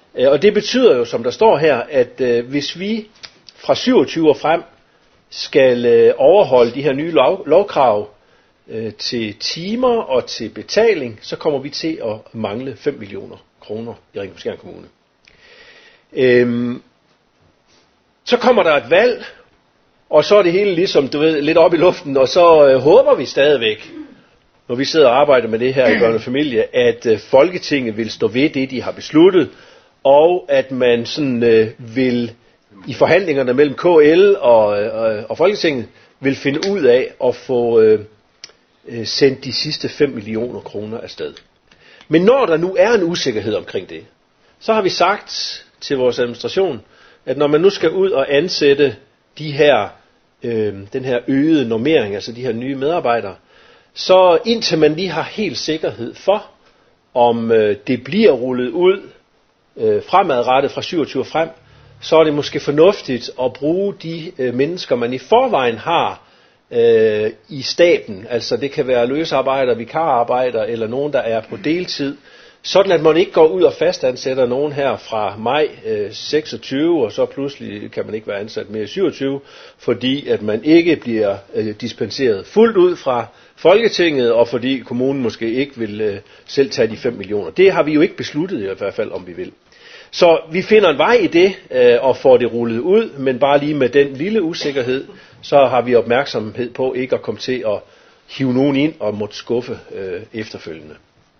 Og det betyder jo, som der står her, at øh, hvis vi fra syvogtyve og frem skal øh, overholde de her nye lov, lovkrav øh, til timer og til betaling, så kommer vi til at mangle fem millioner kroner i Ringkøbing-Skjern Kommune. Øhm, så kommer der et valg, og så er det hele ligesom, du ved, lidt op i luften, og så øh, håber vi stadigvæk, når vi sidder og arbejder med det her i Børne og Familie, at øh, Folketinget vil stå ved det, de har besluttet, og at man sådan øh, vil i forhandlingerne mellem K L og, øh, og Folketinget vil finde ud af at få øh, øh, sendt de sidste fem millioner kroner afsted. Men når der nu er en usikkerhed omkring det, så har vi sagt til vores administration, at når man nu skal ud og ansætte de her, øh, den her øgede normering, altså de her nye medarbejdere, så indtil man lige har helt sikkerhed for, om øh, det bliver rullet ud øh, fremadrettet fra syvogtyve frem, så er det måske fornuftigt at bruge de øh, mennesker, man i forvejen har øh, i staten. Altså det kan være løsarbejdere, vikararbejdere eller nogen, der er på deltid. Sådan at man ikke går ud og fastansætter nogen her fra maj øh, seksogtyve, og så pludselig kan man ikke være ansat mere i syvogtyve, fordi at man ikke bliver øh, dispenseret fuldt ud fra Folketinget, og fordi kommunen måske ikke vil øh, selv tage de fem millioner. Det har vi jo ikke besluttet i hvert fald, om vi vil. Så vi finder en vej i det, øh, og får det rullet ud, men bare lige med den lille usikkerhed, så har vi opmærksomhed på ikke at komme til at hive nogen ind og måtte skuffe øh, efterfølgende.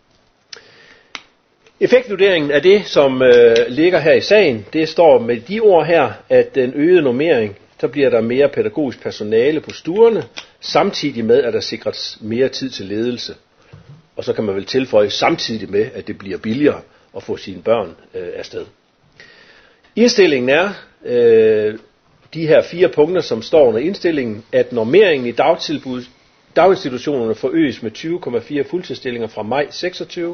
Effektvurderingen af det, som øh, ligger her i sagen, det står med de ord her, at den øgede normering, så bliver der mere pædagogisk personale på stuerne, samtidig med, at der sikres mere tid til ledelse. Og så kan man vel tilføje samtidig med, at det bliver billigere at få sine børn øh, afsted. Indstillingen er øh, de her fire punkter, som står under indstillingen, at normeringen i dagtilbud, daginstitutionerne forøges med tyve komma fire fuldtidsstillinger fra maj seksogtyve.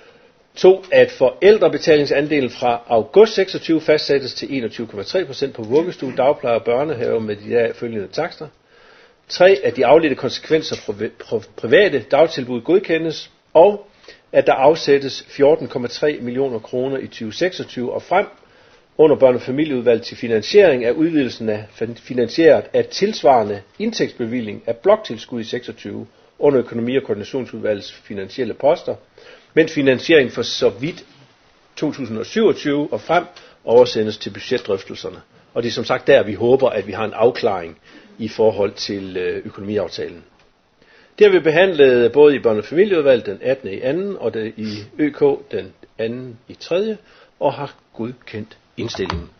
to. At forældrebetalingsandelen fra august seksogtyve fastsættes til enogtyve komma tre procent på vuggestue, dagpleje og børnehave med de der følgende takster. tre. At de afledte konsekvenser for private dagtilbud godkendes, og at der afsættes fjorten komma tre millioner kroner i tyve seksogtyve og frem under børne- og familieudvalget til finansiering af udvidelsen af finansieret af tilsvarende indtægtsbevilling af bloktilskud i seksogtyve under økonomi- og koordinationsudvalgets finansielle poster, men finansiering for så vidt to tusind syvogtyve og frem oversendes til budgetdrøftelserne. Og det er som sagt der, vi håber, at vi har en afklaring i forhold til økonomiaftalen. Det har vi behandlet både i børne- og familieudvalget den attende i anden og det i Ø K den anden i tredje og har godkendt indstillingen.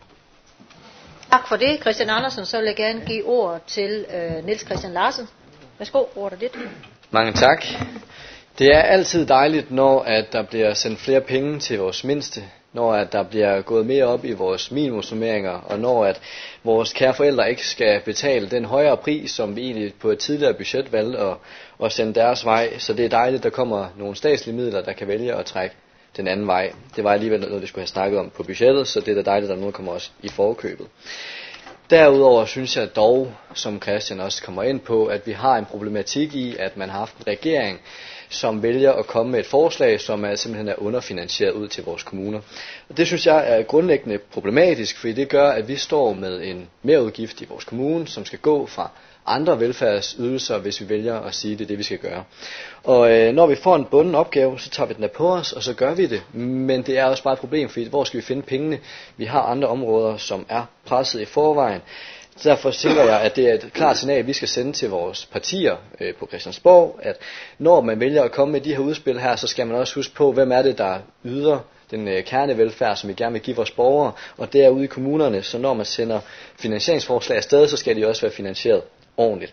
Tak for det, Christian Andersen. Så vil jeg gerne give ordet til øh, Niels Christian Larsen. Værsgo, ordet er dit. Mange tak. Det er altid dejligt, når at der bliver sendt flere penge til vores mindste, når at der bliver gået mere op i vores minimumsnormeringer, og når at vores kære forældre ikke skal betale den højere pris, som vi egentlig på et tidligere budget valgte at, at sende deres vej. Så det er dejligt, der kommer nogle statslige midler, der kan vælge at trække den anden vej. Det var alligevel noget, vi skulle have snakket om på budgettet, så det er da dejligt, at der nu kommer også i forkøbet. Derudover synes jeg dog, som Christian også kommer ind på, at vi har en problematik i, at man har haft en regering, som vælger at komme med et forslag, som er simpelthen er underfinansieret ud til vores kommuner. Og det synes jeg er grundlæggende problematisk, fordi det gør, at vi står med en merudgift i vores kommune, som skal gå fra andre velfærdsydelser, hvis vi vælger at sige, det er det, vi skal gøre. Og øh, når vi får en bunden opgave, så tager vi den af på os, og så gør vi det. Men det er også bare et problem, fordi hvor skal vi finde pengene? Vi har andre områder, som er presset i forvejen. Derfor tænker jeg, at det er et klart signal, vi skal sende til vores partier øh, på Christiansborg, at når man vælger at komme med de her udspil her, så skal man også huske på, hvem er det, der yder den øh, kernevelfærd, som vi gerne vil give vores borgere, og det er ude i kommunerne. Så når man sender finansieringsforslag afsted, så skal de også være finansieret ordentligt.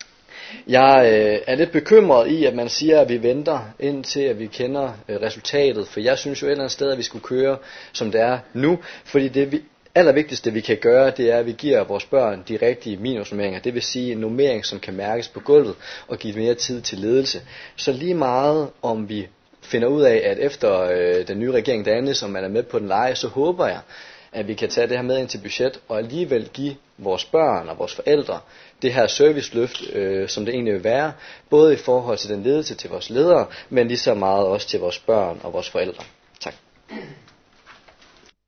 Jeg øh, er lidt bekymret i, at man siger, at vi venter indtil, at vi kender øh, resultatet, for jeg synes jo et eller andet sted, at vi skulle køre, som det er nu, fordi det vi allervigtigste, vi kan gøre, det er, at vi giver vores børn de rigtige minimumsnormeringer. Det vil sige en normering, som kan mærkes på gulvet og give mere tid til ledelse. Så lige meget om vi finder ud af, at efter øh, den nye regering dannes, som man er med på den leje, så håber jeg, at vi kan tage det her med ind til budget og alligevel give vores børn og vores forældre det her serviceløft, øh, som det egentlig vil være, både i forhold til den ledelse til vores ledere, men lige så meget også til vores børn og vores forældre. Tak.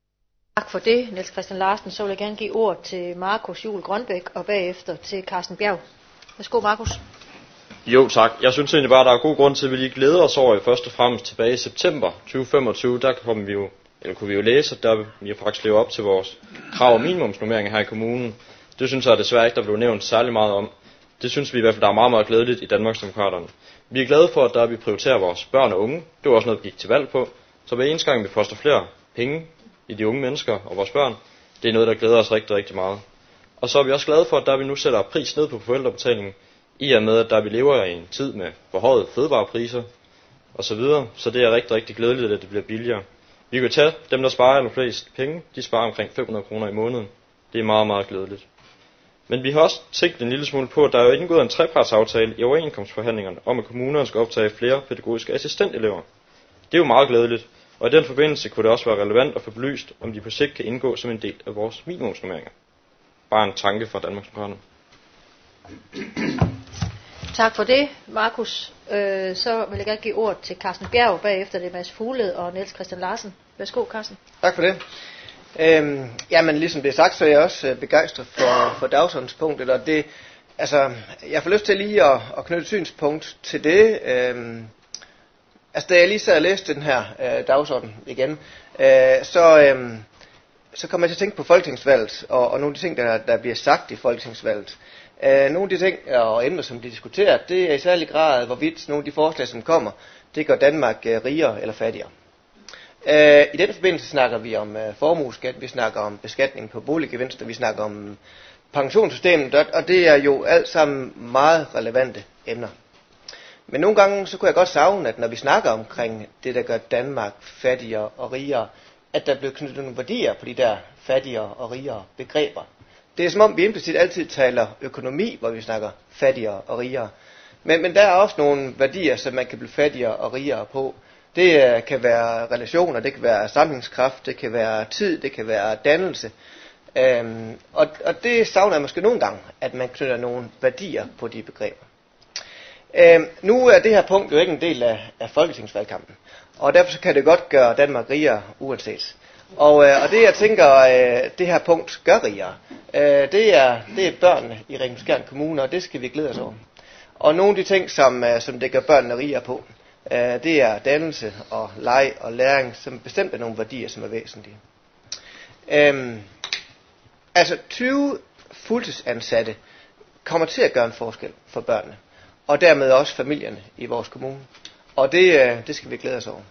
for det, Niels Christian Larsen. Så vil jeg gerne give ord til Markus Juhl Grønbæk og bagefter til Carsten Bjerg. Værsgo, Markus. Jo, tak. Jeg synes egentlig bare, der er god grund til, at vi lige glæder os over, først og fremmest tilbage i september tyve femogtyve, der kom vi jo, eller kunne vi jo læse, at der vi faktisk lever op til vores krav om minimumsnormeringer her i kommunen. Det synes jeg desværre ikke, der blev nævnt særlig meget om. Det synes vi i hvert fald, der er meget, meget glædeligt i Danmarksdemokraterne. Vi er glade for, at der vi prioriterer vores børn og unge. Det var også noget, vi gik til valg på. Så hver eneste gang vi poster flere penge i de unge mennesker og vores børn, det er noget, der glæder os rigtig, rigtig meget. Og så er vi også glade for, at der vi nu sætter pris ned på forældrebetalingen, i og med, at der vi lever i en tid med forhøjede fødevarepriser og så videre. Så det er rigtig, rigtig glædeligt, at det bliver billigere. Vi kan tage dem, der sparer allerflest penge, de sparer omkring fem hundrede kroner i måneden. Det er meget, meget glædeligt. Men vi har også tænkt en lille smule på, at der er jo indgået en trepartsaftale i overenskomstforhandlingerne om, at kommunerne skal optage flere pædagogiske assistentelever. Det er jo meget glædeligt, og i den forbindelse kunne det også være relevant at få belyst, om de på sigt kan indgå som en del af vores minimumsnormeringer. Bare en tanke fra Danmarksdemokraterne. Tak for det, Markus. Øh, så vil jeg gerne give ord til Carsten Bjerg, bagefter det Mads Fuglede og Niels Christian Larsen. Værsgo, Carsten. Tak for det. Øhm, jamen, ligesom det er sagt, så er jeg også øh, begejstret for, for dagsordenspunktet, og det, altså, jeg får lyst til lige at, at knytte et synspunkt til det. Øhm, altså, da jeg lige sad og læste den her øh, dagsorden igen, øh, så, øh, så kommer jeg til at tænke på folketingsvalget, og, og nogle af de ting, der, der bliver sagt i folketingsvalget. Øh, nogle af de ting og emner, som bliver diskuteret, det er i særlig grad, hvorvidt nogle af de forslag, som kommer, det gør Danmark øh, rigere eller fattigere. Øh, I den forbindelse snakker vi om øh, formueskat, vi snakker om beskatning på boliggevinster, vi snakker om pensionssystemet, og det er jo alt sammen meget relevante emner. Men nogle gange, så kunne jeg godt savne, at når vi snakker omkring det, der gør Danmark fattigere og rigere, at der bliver knyttet nogle værdier på de der fattigere og rigere begreber. Det er som om, vi implicit altid taler økonomi, hvor vi snakker fattigere og rigere. Men, men der er også nogle værdier, som man kan blive fattigere og rigere på. Det kan være relationer, det kan være samlingskraft, det kan være tid, det kan være dannelse. Øhm, og, og det savner jeg måske nogle gange, at man knytter nogle værdier på de begreber. Øhm, nu er det her punkt jo ikke en del af, af folketingsvalgkampen, og derfor så kan det godt gøre Danmark rigere uanset. Og, øh, og det jeg tænker, øh, det her punkt gør rigere, øh, det, er, det er børnene i Ringkøbing Kommune, og det skal vi glæde os over. Og nogle af de ting, som, øh, som det gør børnene rigere på, øh, det er dannelse og leg og læring, som bestemt er nogle værdier, som er væsentlige. Øhm, altså tyve fuldtidsansatte kommer til at gøre en forskel for børnene, og dermed også familierne i vores kommune. Og det, øh, det skal vi glæde os over.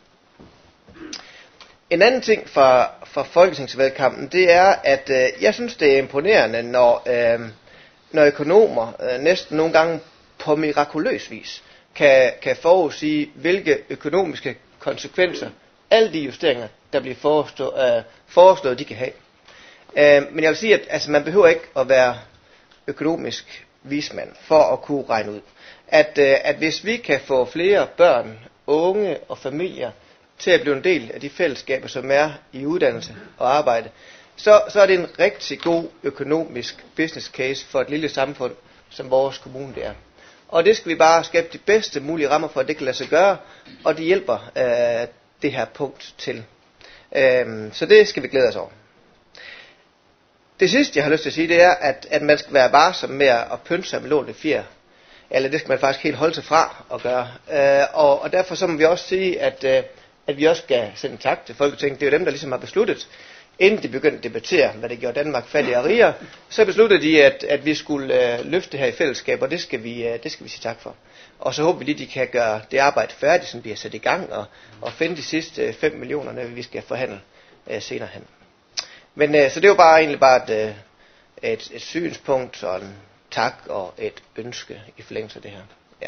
En anden ting fra, fra folketingsvalgkampen, det er, at øh, jeg synes, det er imponerende, når, øh, når økonomer øh, næsten nogle gange på mirakuløs vis kan, kan forudsige, hvilke økonomiske konsekvenser alle de justeringer, der bliver forestå, øh, foreslået, de kan have. Øh, men jeg vil sige, at altså, man behøver ikke at være økonomisk vismand for at kunne regne ud, at, øh, at hvis vi kan få flere børn, unge og familier til at blive en del af de fællesskaber, som er i uddannelse og arbejde, så, så er det en rigtig god økonomisk business case for et lille samfund, som vores kommune det er. Og det skal vi bare skabe de bedste mulige rammer for, at det kan lade sig gøre, og det hjælper øh, det her punkt til. Øh, så det skal vi glæde os over. Det sidste, jeg har lyst til at sige, det er, at, at man skal være varsom med at pynte sig med lånte fjer. Eller det skal man faktisk helt holde sig fra at gøre. Øh, og, og derfor så må vi også sige, at øh, at vi også skal sende tak til Folketinget. Det er jo dem, der ligesom har besluttet, inden de begyndte at debattere, hvad det gjorde Danmark fattigere og rigere, så besluttede de, at, at vi skulle øh, løfte det her i fællesskab, og det skal, vi, øh, det skal vi sige tak for. Og så håber vi lige, de kan gøre det arbejde færdigt, som vi har sat i gang, og, og finde de sidste fem millioner, vi skal forhandle øh, senere hen. Men øh, så det var bare egentlig bare et, øh, et, et synspunkt, og en tak og et ønske i forlængelse af det her. Ja.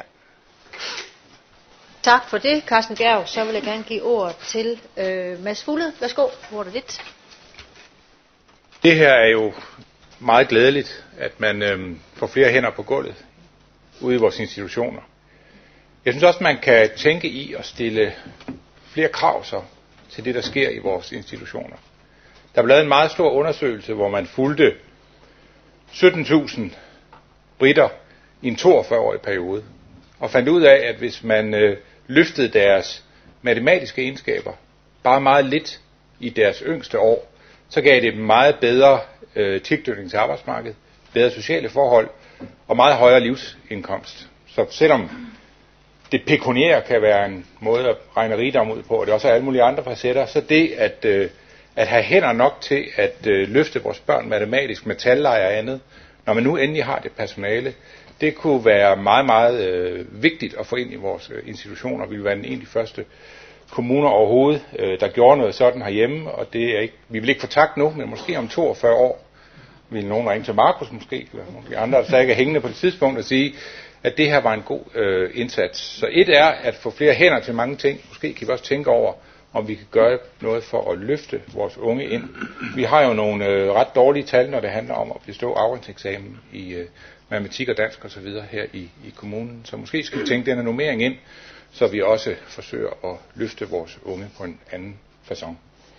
Tak for det, Carsten Bjerg. Så vil jeg gerne give ordet til øh, Mads Fuglede. Værsgo, hvor er det lidt? Det her er jo meget glædeligt, at man øhm, får flere hænder på gulvet ude i vores institutioner. Jeg synes også, man kan tænke i at stille flere krav så til det, der sker i vores institutioner. Der blev lavet en meget stor undersøgelse, hvor man fulgte sytten tusind britter i en toogfyrre-årig periode, og fandt ud af, at hvis man øh, løftede deres matematiske egenskaber bare meget lidt i deres yngste år, så gav det meget bedre øh, tilknytning til arbejdsmarkedet, bedre sociale forhold og meget højere livsindkomst. Så selvom det pekuniære kan være en måde at regne rigdom ud på, og det også er alle mulige andre facetter, så det at, øh, at have hænder nok til at øh, løfte vores børn matematisk med talleje og andet, når man nu endelig har det personale, det kunne være meget, meget øh, vigtigt at få ind i vores øh, institutioner. Vi ville være den egentlig første kommuner overhovedet, øh, der gjorde noget sådan herhjemme, og det er ikke, vi vil ikke få takt nu, men måske om toogfyrre år vil nogen ringe til Markus måske, eller måske andre, der stadig er hængende på det tidspunkt, og sige, at det her var en god øh, indsats. Så et er at få flere hænder til mange ting. Måske kan vi også tænke over, om vi kan gøre noget for at løfte vores unge ind. Vi har jo nogle øh, ret dårlige tal, når det handler om at bestå afgangseksamen i øh, matematik og dansk osv. her i, i kommunen. Så måske skal vi tænke denne nummering ind, så vi også forsøger at løfte vores unge på en anden facon.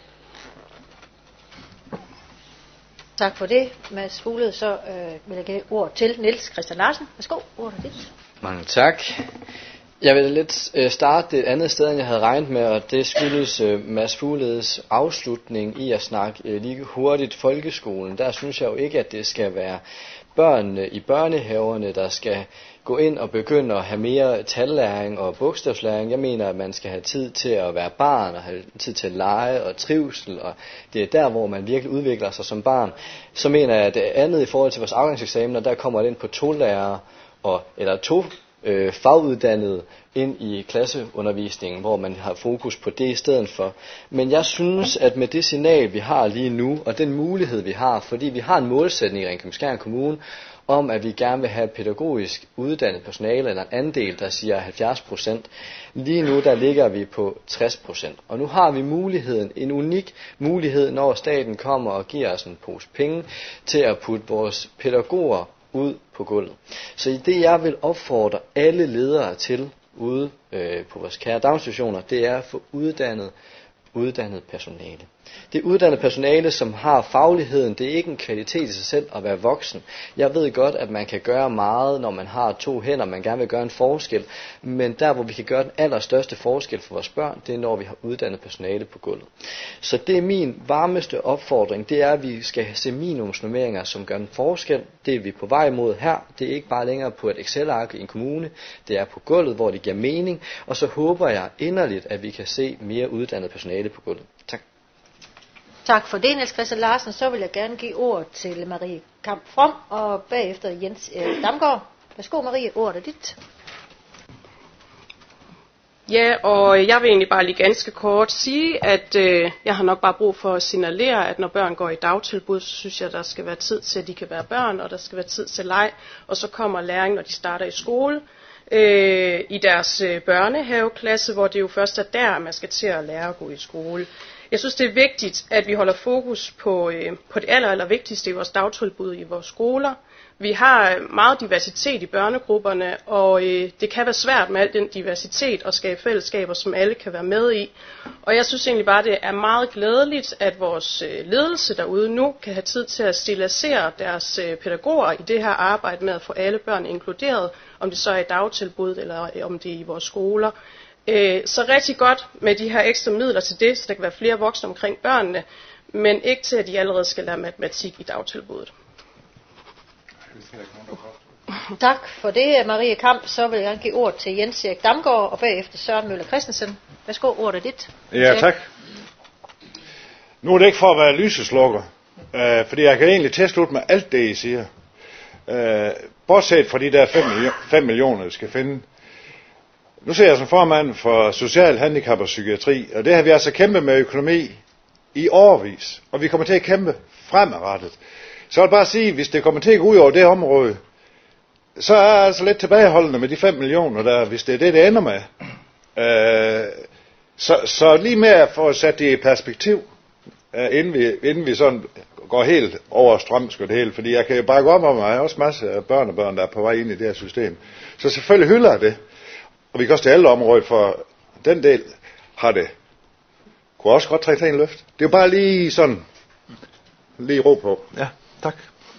Tak for det, Mads Fuglede. Så øh, vil jeg give ord til Niels Christian Larsen. Værsgo, ordet er dit. Mange tak. Jeg vil lidt øh, starte et andet sted, end jeg havde regnet med, og det skyldes øh, Mads Fugledes afslutning i at snakke øh, lige hurtigt folkeskolen. Der synes jeg jo ikke, at det skal være børnene i børnehaverne, der skal gå ind og begynde at have mere tallæring og bogstavslæring. Jeg mener, at man skal have tid til at være barn og have tid til at lege og trivsel, og det er der, hvor man virkelig udvikler sig som barn. Så mener jeg, at det andet i forhold til vores afgangseksamener, der kommer det ind på to lærere, og, eller to øh, faguddannede ind i klasseundervisningen, hvor man har fokus på det i stedet for. Men jeg synes, at med det signal, vi har lige nu, og den mulighed, vi har, fordi vi har en målsætning i Ringkøbing-Skjern Kommune, om at vi gerne vil have pædagogisk uddannet personale, eller en andel, der siger halvfjerds procent. Lige nu, der ligger vi på tres procent. Og nu har vi muligheden, en unik mulighed, når staten kommer og giver os en pose penge, til at putte vores pædagoger ud på gulvet. Så det, jeg vil opfordre alle ledere til ude øh, på vores kære daginstitutioner, det er at få uddannet, uddannet personale. Det er uddannet personale, som har fagligheden. Det er ikke en kvalitet i sig selv at være voksen. Jeg ved godt, at man kan gøre meget, når man har to hænder, man gerne vil gøre en forskel. Men der, hvor vi kan gøre den allerstørste forskel for vores børn, det er, når vi har uddannet personale på gulvet. Så det er min varmeste opfordring. Det er, at vi skal se minimumsnormeringer, som gør en forskel. Det er vi på vej mod her. Det er ikke bare længere på et Excel-ark i en kommune. Det er på gulvet, hvor det giver mening. Og så håber jeg inderligt, at vi kan se mere uddannet personale på gulvet. Tak. Tak for det, Niels Christian Larsen. Så vil jeg gerne give ord til Marie Kamp From, og bagefter Jens Erik Damgaard. Værsgo, Marie, ordet er dit. Ja, og jeg vil egentlig bare lige ganske kort sige, at øh, jeg har nok bare brug for at signalere, at når børn går i dagtilbud, så synes jeg, at der skal være tid til, at de kan være børn, og der skal være tid til leg, og så kommer læring, når de starter i skole, øh, i deres øh, børnehaveklasse, hvor det jo først er der, man skal til at lære at gå i skole. Jeg synes, det er vigtigt, at vi holder fokus på, øh, på det aller, aller vigtigste i vores dagtilbud i vores skoler. Vi har meget diversitet i børnegrupperne, og øh, det kan være svært med al den diversitet at skabe fællesskaber, som alle kan være med i. Og jeg synes egentlig bare, det er meget glædeligt, at vores øh, ledelse derude nu kan have tid til at stilisere deres øh, pædagoger i det her arbejde med at få alle børn inkluderet, om det så er i dagtilbud eller øh, om det er i vores skoler. Så rigtig godt med de her ekstra midler til det, så der kan være flere voksne omkring børnene, men ikke til, at de allerede skal lære matematik i dagtilbuddet. Tak for det, Marie Kamp. Så vil jeg gerne give ord til Jens Erik Damgaard, og bagefter Søren Møller Christensen. Værsgo, ordet er dit. Ja, tak. Nu er det ikke for at være lyseslukker, øh, fordi jeg kan egentlig tilslutte med alt det, I siger. Øh, bortset fra de der fem millioner, vi skal finde. Nu ser jeg som formand for social handicap og psykiatri, og det har vi altså kæmpet med økonomi i årevis, og vi kommer til at kæmpe fremadrettet. Så jeg vil bare sige, hvis det kommer til at gå ud over det område, så er jeg altså lidt tilbageholdende med de fem millioner der, hvis det er det, det ender med. Øh, så, så lige med at få sat det i perspektiv, øh, inden, vi, inden vi sådan går helt over strømsk og det hele, fordi jeg kan jo bare gå op om mig, jeg har også masser af børn og børn, der er på vej ind i det her system. Så selvfølgelig hylder jeg det. Og vi kan også til alle områder, for den del har det kunne også godt trække sig en løft. Det er jo bare lige sådan, lige ro på. Ja, tak.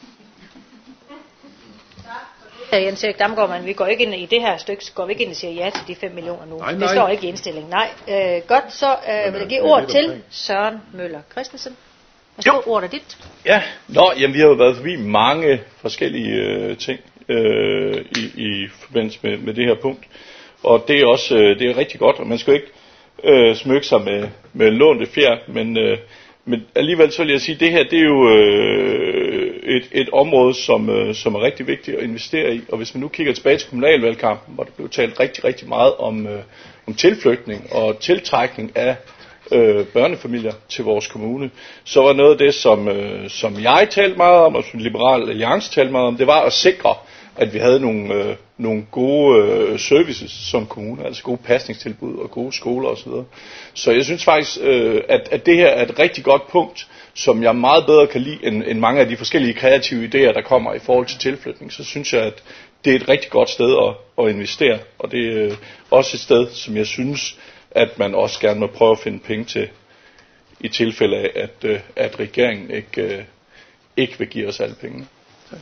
Ja, Jens Erik Damgaard, men vi går ikke ind i det her stykke, så går vi ikke ind og siger ja til de fem millioner nu. Nej, nej. Det står ikke i indstillingen. Nej, øh, godt, så øh, vil jeg give ord til Søren Møller Christensen. Værsgo, ordet er dit. Ja, nå, jamen vi har jo været forbi mange forskellige øh, ting øh, i, i forbindelse med, med det her punkt. Og det er også øh, det er rigtig godt, og man skal jo ikke øh, smykke sig med, med lånte fjer, men, øh, men alligevel så vil jeg sige, at det her det er jo øh, et, et område, som, øh, som er rigtig vigtigt at investere i. Og hvis man nu kigger tilbage til kommunalvalgkampen, hvor der blev talt rigtig, rigtig meget om, øh, om tilflytning og tiltrækning af øh, børnefamilier til vores kommune, så var noget af det, som, øh, som jeg talte meget om, og som Liberal Alliance talte meget om, det var at sikre, at vi havde nogle, øh, nogle gode øh, services som kommune, altså gode pasningstilbud og gode skoler osv. Så jeg synes faktisk, øh, at, at det her er et rigtig godt punkt, som jeg meget bedre kan lide end, end mange af de forskellige kreative idéer, der kommer i forhold til tilflytning. Så synes jeg, at det er et rigtig godt sted at, at investere, og det er øh, også et sted, som jeg synes, at man også gerne må prøve at finde penge til, i tilfælde af, at, øh, at regeringen ikke, øh, ikke vil give os alle pengene. Tak.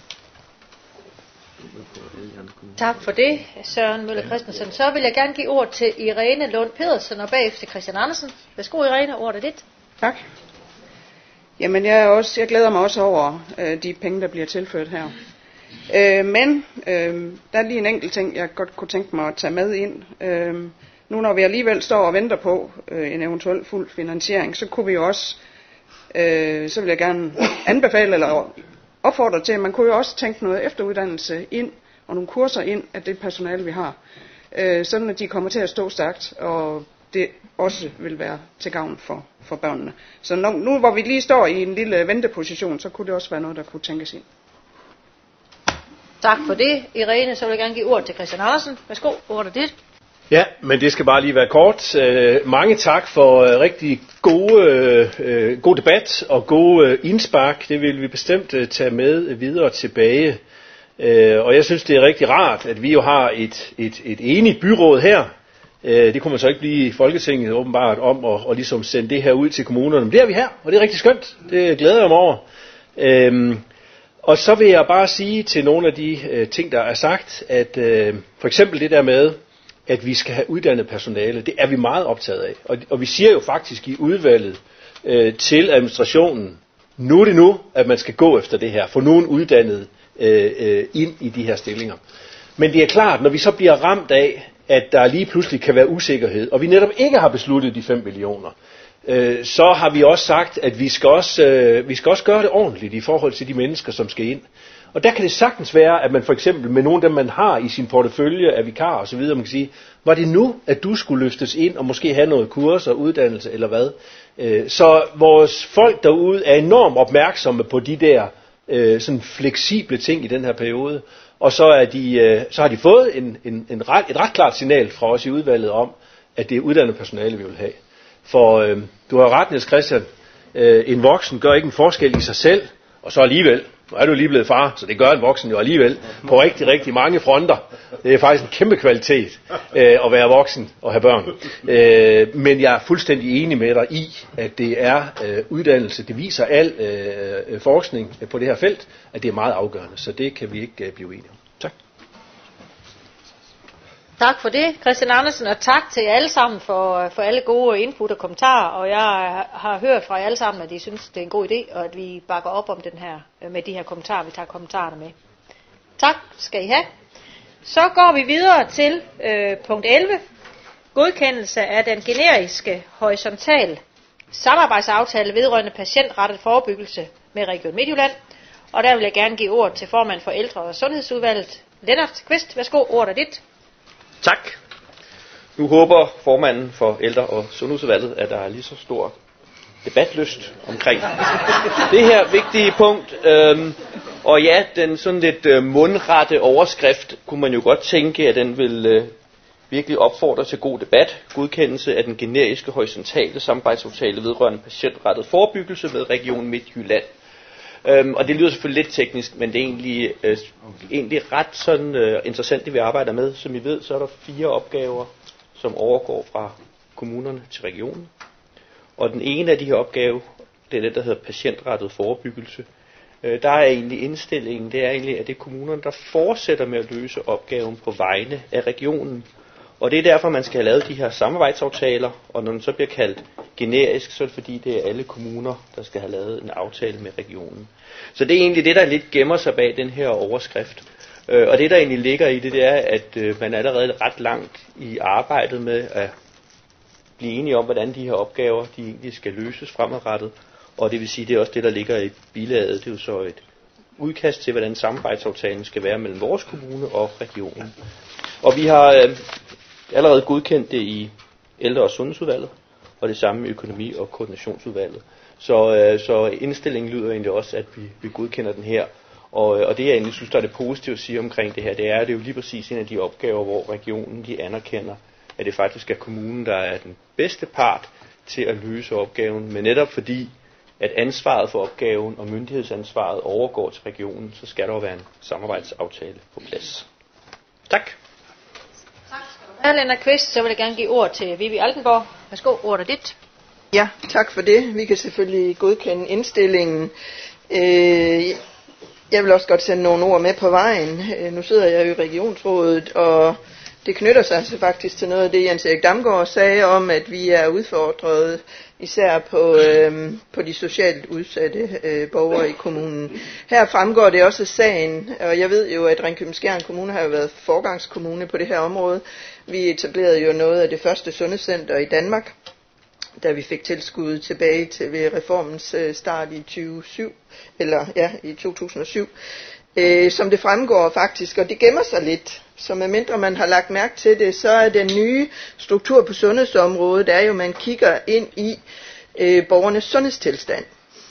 Tak for det, Søren Møller Christensen. Så vil jeg gerne give ord til Irene Lund Pedersen og bagefter Christian Andersen. Værsgo Irene, ordet er dit. Tak. Jamen jeg, er også, jeg glæder mig også over øh, de penge, der bliver tilført her. Øh, men øh, der er lige en enkelt ting, jeg godt kunne tænke mig at tage med ind. Øh, nu når vi alligevel står og venter på øh, en eventuel fuld finansiering, så kunne vi jo også, øh, så vil jeg gerne anbefale eller opfordre til, at man kunne jo også tænke noget efteruddannelse ind, og nogle kurser ind af det personale, vi har. Øh, sådan at de kommer til at stå stærkt, og det også vil være til gavn for, for børnene. Så nu, nu hvor vi lige står i en lille venteposition, så kunne det også være noget, der kunne tænkes ind. Tak for det, Irene. Så vil jeg gerne give ord til Christian Andersen. Værsgo, ordet er dit. Ja, men det skal bare lige være kort. Uh, mange tak for uh, rigtig gode, uh, god debat og gode uh, indspark. Det vil vi bestemt uh, tage med videre tilbage. Uh, og jeg synes, det er rigtig rart, at vi jo har et, et, et enigt byråd her. Uh, det kunne man så ikke blive i Folketinget åbenbart om at, at ligesom sende det her ud til kommunerne. Men det er vi her, og det er rigtig skønt. Det glæder jeg mig over. Uh, og så vil jeg bare sige til nogle af de uh, ting, der er sagt, at uh, for eksempel det der med, at vi skal have uddannet personale. Det er vi meget optaget af. Og, og vi siger jo faktisk i udvalget øh, til administrationen, nu er det nu, at man skal gå efter det her, få nogen uddannet øh, øh, ind i de her stillinger. Men det er klart, når vi så bliver ramt af, at der lige pludselig kan være usikkerhed, og vi netop ikke har besluttet de fem millioner, øh, så har vi også sagt, at vi skal også, øh, vi skal også gøre det ordentligt i forhold til de mennesker, som skal ind. Og der kan det sagtens være, at man for eksempel med nogle af dem, man har i sin portefølje af vikarer og så videre, man kan sige, var det nu, at du skulle løftes ind og måske have noget kurs og uddannelse eller hvad? Så vores folk derude er enormt opmærksomme på de der sådan fleksible ting i den her periode. Og så, er de, så har de fået en, en, en ret, et ret klart signal fra os i udvalget om, at det er uddannet personale, vi vil have. For øh, du har ret, Niels Christian, øh, en voksen gør ikke en forskel i sig selv, og så alligevel. Nu er du lige blevet far, så det gør en voksen jo alligevel på rigtig, rigtig mange fronter. Det er faktisk en kæmpe kvalitet øh, at være voksen og have børn. Øh, men jeg er fuldstændig enig med dig i, at det er øh, uddannelse. Det viser al øh, forskning på det her felt, at det er meget afgørende. Så det kan vi ikke øh, blive enige om. Tak. Tak for det, Christian Andersen, og tak til jer alle sammen for, for alle gode input og kommentarer. Og jeg har hørt fra jer alle sammen, at I synes, det er en god idé, og at vi bakker op om den her, med de her kommentarer. Vi tager kommentarerne med. Tak skal I have. Så går vi videre til øh, punkt elleve. Godkendelse af den generiske horisontal samarbejdsaftale vedrørende patientrettet forebyggelse med Region Midtjylland. Og der vil jeg gerne give ord til formand for ældre- og sundhedsudvalget, Lennart Kvist. Værsgo, ordet er dit. Tak. Nu håber formanden for ældre- og sundhedsudvalget, at der er lige så stor debatlyst omkring det her vigtige punkt. Øhm, og ja, den sådan lidt øh, mundrette overskrift, kunne man jo godt tænke, at den vil øh, virkelig opfordre til god debat. Godkendelse af den generiske horisontale samarbejdsaftale vedrørende patientrettet forebyggelse med Region Midtjylland. Øhm, og det lyder selvfølgelig lidt teknisk, men det er egentlig, øh, egentlig ret sådan, øh, interessant, det vi arbejder med. Som I ved, så er der fire opgaver, som overgår fra kommunerne til regionen. Og den ene af de her opgaver, det er det, der hedder patientrettet forebyggelse. Øh, der er egentlig indstillingen, det er egentlig, at det er kommunerne, der fortsætter med at løse opgaven på vegne af regionen. Og det er derfor, man skal have lavet de her samarbejdsaftaler, og når den så bliver kaldt generisk, så er det fordi, det er alle kommuner, der skal have lavet en aftale med regionen. Så det er egentlig det, der lidt gemmer sig bag den her overskrift. Og det, der egentlig ligger i det, det er, at man er allerede ret langt i arbejdet med at blive enige om, hvordan de her opgaver de egentlig skal løses fremadrettet. Og det vil sige, det er også det, der ligger i bilaget. Det er jo så et udkast til, hvordan samarbejdsaftalen skal være mellem vores kommune og regionen. Og vi har øh, allerede godkendt det i ældre- og sundhedsudvalget, og det samme i økonomi- og koordinationsudvalget. Så, øh, så indstillingen lyder egentlig også, at vi, vi godkender den her. Og, og det jeg egentlig synes, der er det positive at sige omkring det her, det er, at det er jo lige præcis en af de opgaver, hvor regionen de anerkender, at det faktisk er kommunen, der er den bedste part til at løse opgaven. Men netop fordi, at ansvaret for opgaven og myndighedsansvaret overgår til regionen, så skal der jo være en samarbejdsaftale på plads. Tak. Ja, Lennart Kvist, så vil jeg gerne give ord til Vivi Altenborg. Værsgo, ordet er dit. Ja, tak for det. Vi kan selvfølgelig godkende indstillingen. Øh, jeg vil også godt sende nogle ord med på vejen. Øh, nu sidder jeg jo i regionsrådet, og det knytter sig altså faktisk til noget af det, Jens Erik Damgaard sagde om, at vi er udfordret især på, øh, på de socialt udsatte øh, borgere i kommunen. Her fremgår det også af sagen, og jeg ved jo, at Ringkøbing-Skjern Kommune har jo været forgangskommune på det her område. Vi etablerede jo noget af det første sundhedscenter i Danmark, da vi fik tilskud tilbage til ved reformens øh, start i tyve syv, eller ja, i to tusind og syv. Øh, som det fremgår faktisk, og det gemmer sig lidt, så medmindre man har lagt mærke til det, så er den nye struktur på sundhedsområdet, der er jo, at man kigger ind i øh, borgernes sundhedstilstand.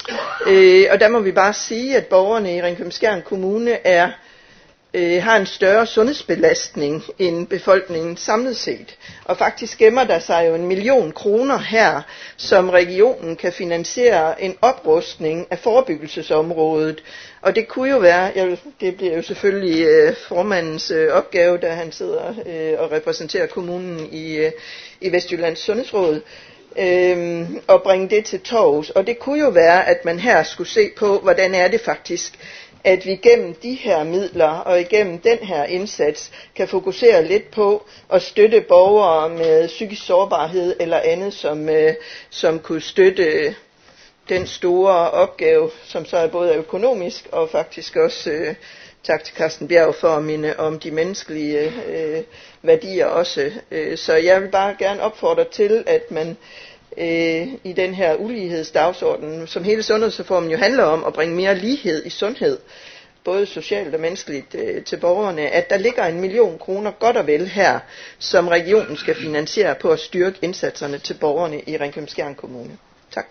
Øh, og der må vi bare sige, at borgerne i Ringkøbing-Skjern Kommune er, øh, har en større sundhedsbelastning end befolkningen samlet set. Og faktisk gemmer der sig jo en million kroner her, som regionen kan finansiere en oprustning af forebyggelsesområdet. Og det kunne jo være, ja, det bliver jo selvfølgelig øh, formandens øh, opgave, da han sidder øh, og repræsenterer kommunen i, øh, i Vestjyllands Sundhedsråd, øh, og bringe det til torvs. Og det kunne jo være, at man her skulle se på, hvordan er det faktisk, at vi gennem de her midler og igennem den her indsats kan fokusere lidt på at støtte borgere med psykisk sårbarhed eller andet, som, øh, som kunne støtte den store opgave, som så er både økonomisk og faktisk også, øh, tak til Carsten Bjerg for at minde om de menneskelige øh, værdier også. Øh, så jeg vil bare gerne opfordre til, at man øh, i den her ulighedsdagsorden, som hele sundhedsreformen jo handler om, at bringe mere lighed i sundhed, både socialt og menneskeligt øh, til borgerne, at der ligger en million kroner godt og vel her, som regionen skal finansiere på at styrke indsatserne til borgerne i Ringkøbing-Skjern Kommune. Tak.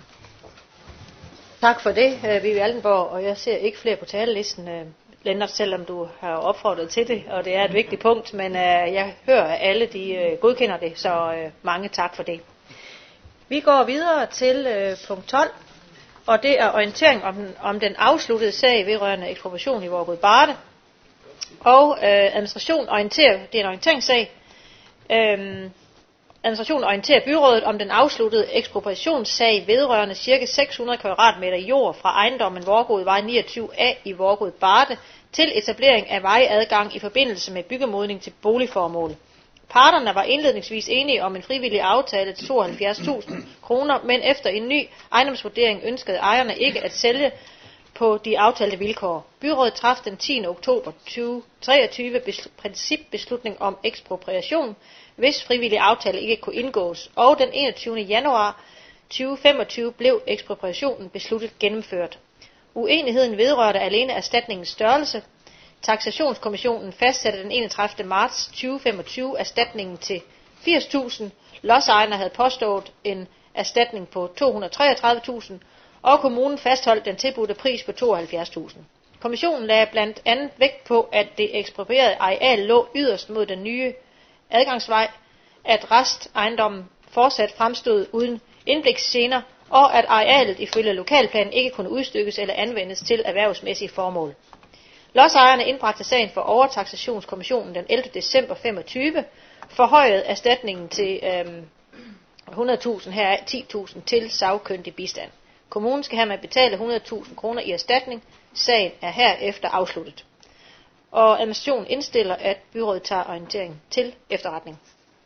Tak for det, Vivi Altenborg, og jeg ser ikke flere på talelisten, Lennart, selvom du har opfordret til det, og det er et vigtigt punkt, men jeg hører, at alle de godkender det, så mange tak for det. Vi går videre til punkt tolv, og det er orientering om den, om den afsluttede sag vedrørende ekspropriation i Vorgod Barde, og administration orienterer, det er en orienteringssag, øhm, Administration orienterer byrådet om den afsluttede ekspropriationssag vedrørende ca. seks hundrede kvadratmeter jord fra ejendommen Vorgodvej niogtyve A i Vorgod Barde til etablering af vejadgang i forbindelse med byggemodning til boligformål. Parterne var indledningsvis enige om en frivillig aftale til tooghalvfjerds tusind kroner, men efter en ny ejendomsvurdering ønskede ejerne ikke at sælge på de aftalte vilkår. Byrådet traf den tiende oktober to tusind og treogtyve principbeslutning om ekspropriation, hvis frivillig aftale ikke kunne indgås, og den enogtyvende januar to tusind og femogtyve blev ekspropriationen besluttet gennemført. Uenigheden vedrørte alene erstatningens størrelse. Taksationskommissionen fastsatte den enogtredivte marts to tusind og femogtyve erstatningen til firs tusind. Lodsejerne havde påstået en erstatning på to hundrede og treogtredive tusind, og kommunen fastholdt den tilbudte pris på tooghalvfjerds tusind. Kommissionen lagde blandt andet vægt på, at det eksproprierede areal lå yderst mod den nye adgangsvej, at restejendommen fortsat fremstod uden indbliksgener, og at arealet ifølge lokalplanen ikke kunne udstykkes eller anvendes til erhvervsmæssige formål. Lodsejerne indbragte sagen for overtaksationskommissionen den ellevte december femogtyve, forhøjede erstatningen til øhm, hundrede tusind, heraf ti tusind til sagkyndig bistand. Kommunen skal hermed betale hundrede tusind kroner i erstatning. Sagen er herefter afsluttet. og administrationen indstiller, at byrådet tager orientering til efterretning.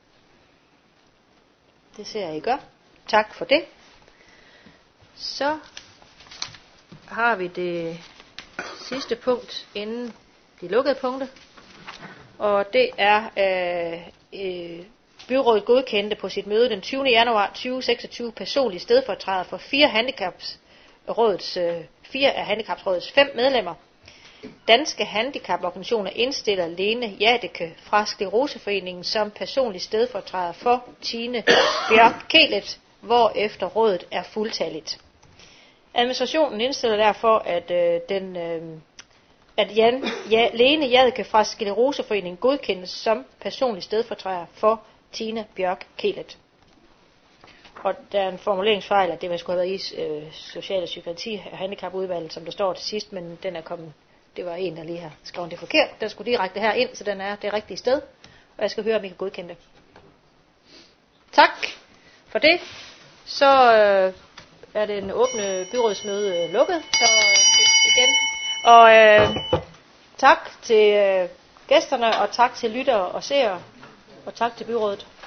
Det ser jeg, I gør. Tak for det. Så har vi det sidste punkt inden de lukkede punkter. Og det er, øh, øh, byrådet godkendte på sit møde den tyvende januar tyve seksogtyve personlige stedfortræder for fire handicaprådets, øh, fire af handicaprådets fem medlemmer. Danske handicaporganisationer indstiller Lene Jadeke fra Skleroseforeningen som personlig stedfortræder for Tine Bjørk Kelet, hvorefter rådet er fuldtalligt. Administrationen indstiller derfor, at øh, den øh, at Jan, ja, Lene Jadeke fra Skleroseforeningen godkendes som personlig stedfortræder for Tine Bjørk Kelet. Og der er en formuleringsfejl, at det skulle have været i øh, Social- og Psykiatri- og Handicapudvalget, som der står til sidst, men den er kommet, det var en, der lige har skrevet det forkert. Den skulle direkte her ind, så den er det rigtige sted, og jeg skal høre, om I kan godkende det. Tak for det. Så øh, er det en åbne byrådsmøde øh, lukket så, øh, igen. Og øh, tak til øh, gæsterne, og tak til lyttere og seere, og tak til byrådet.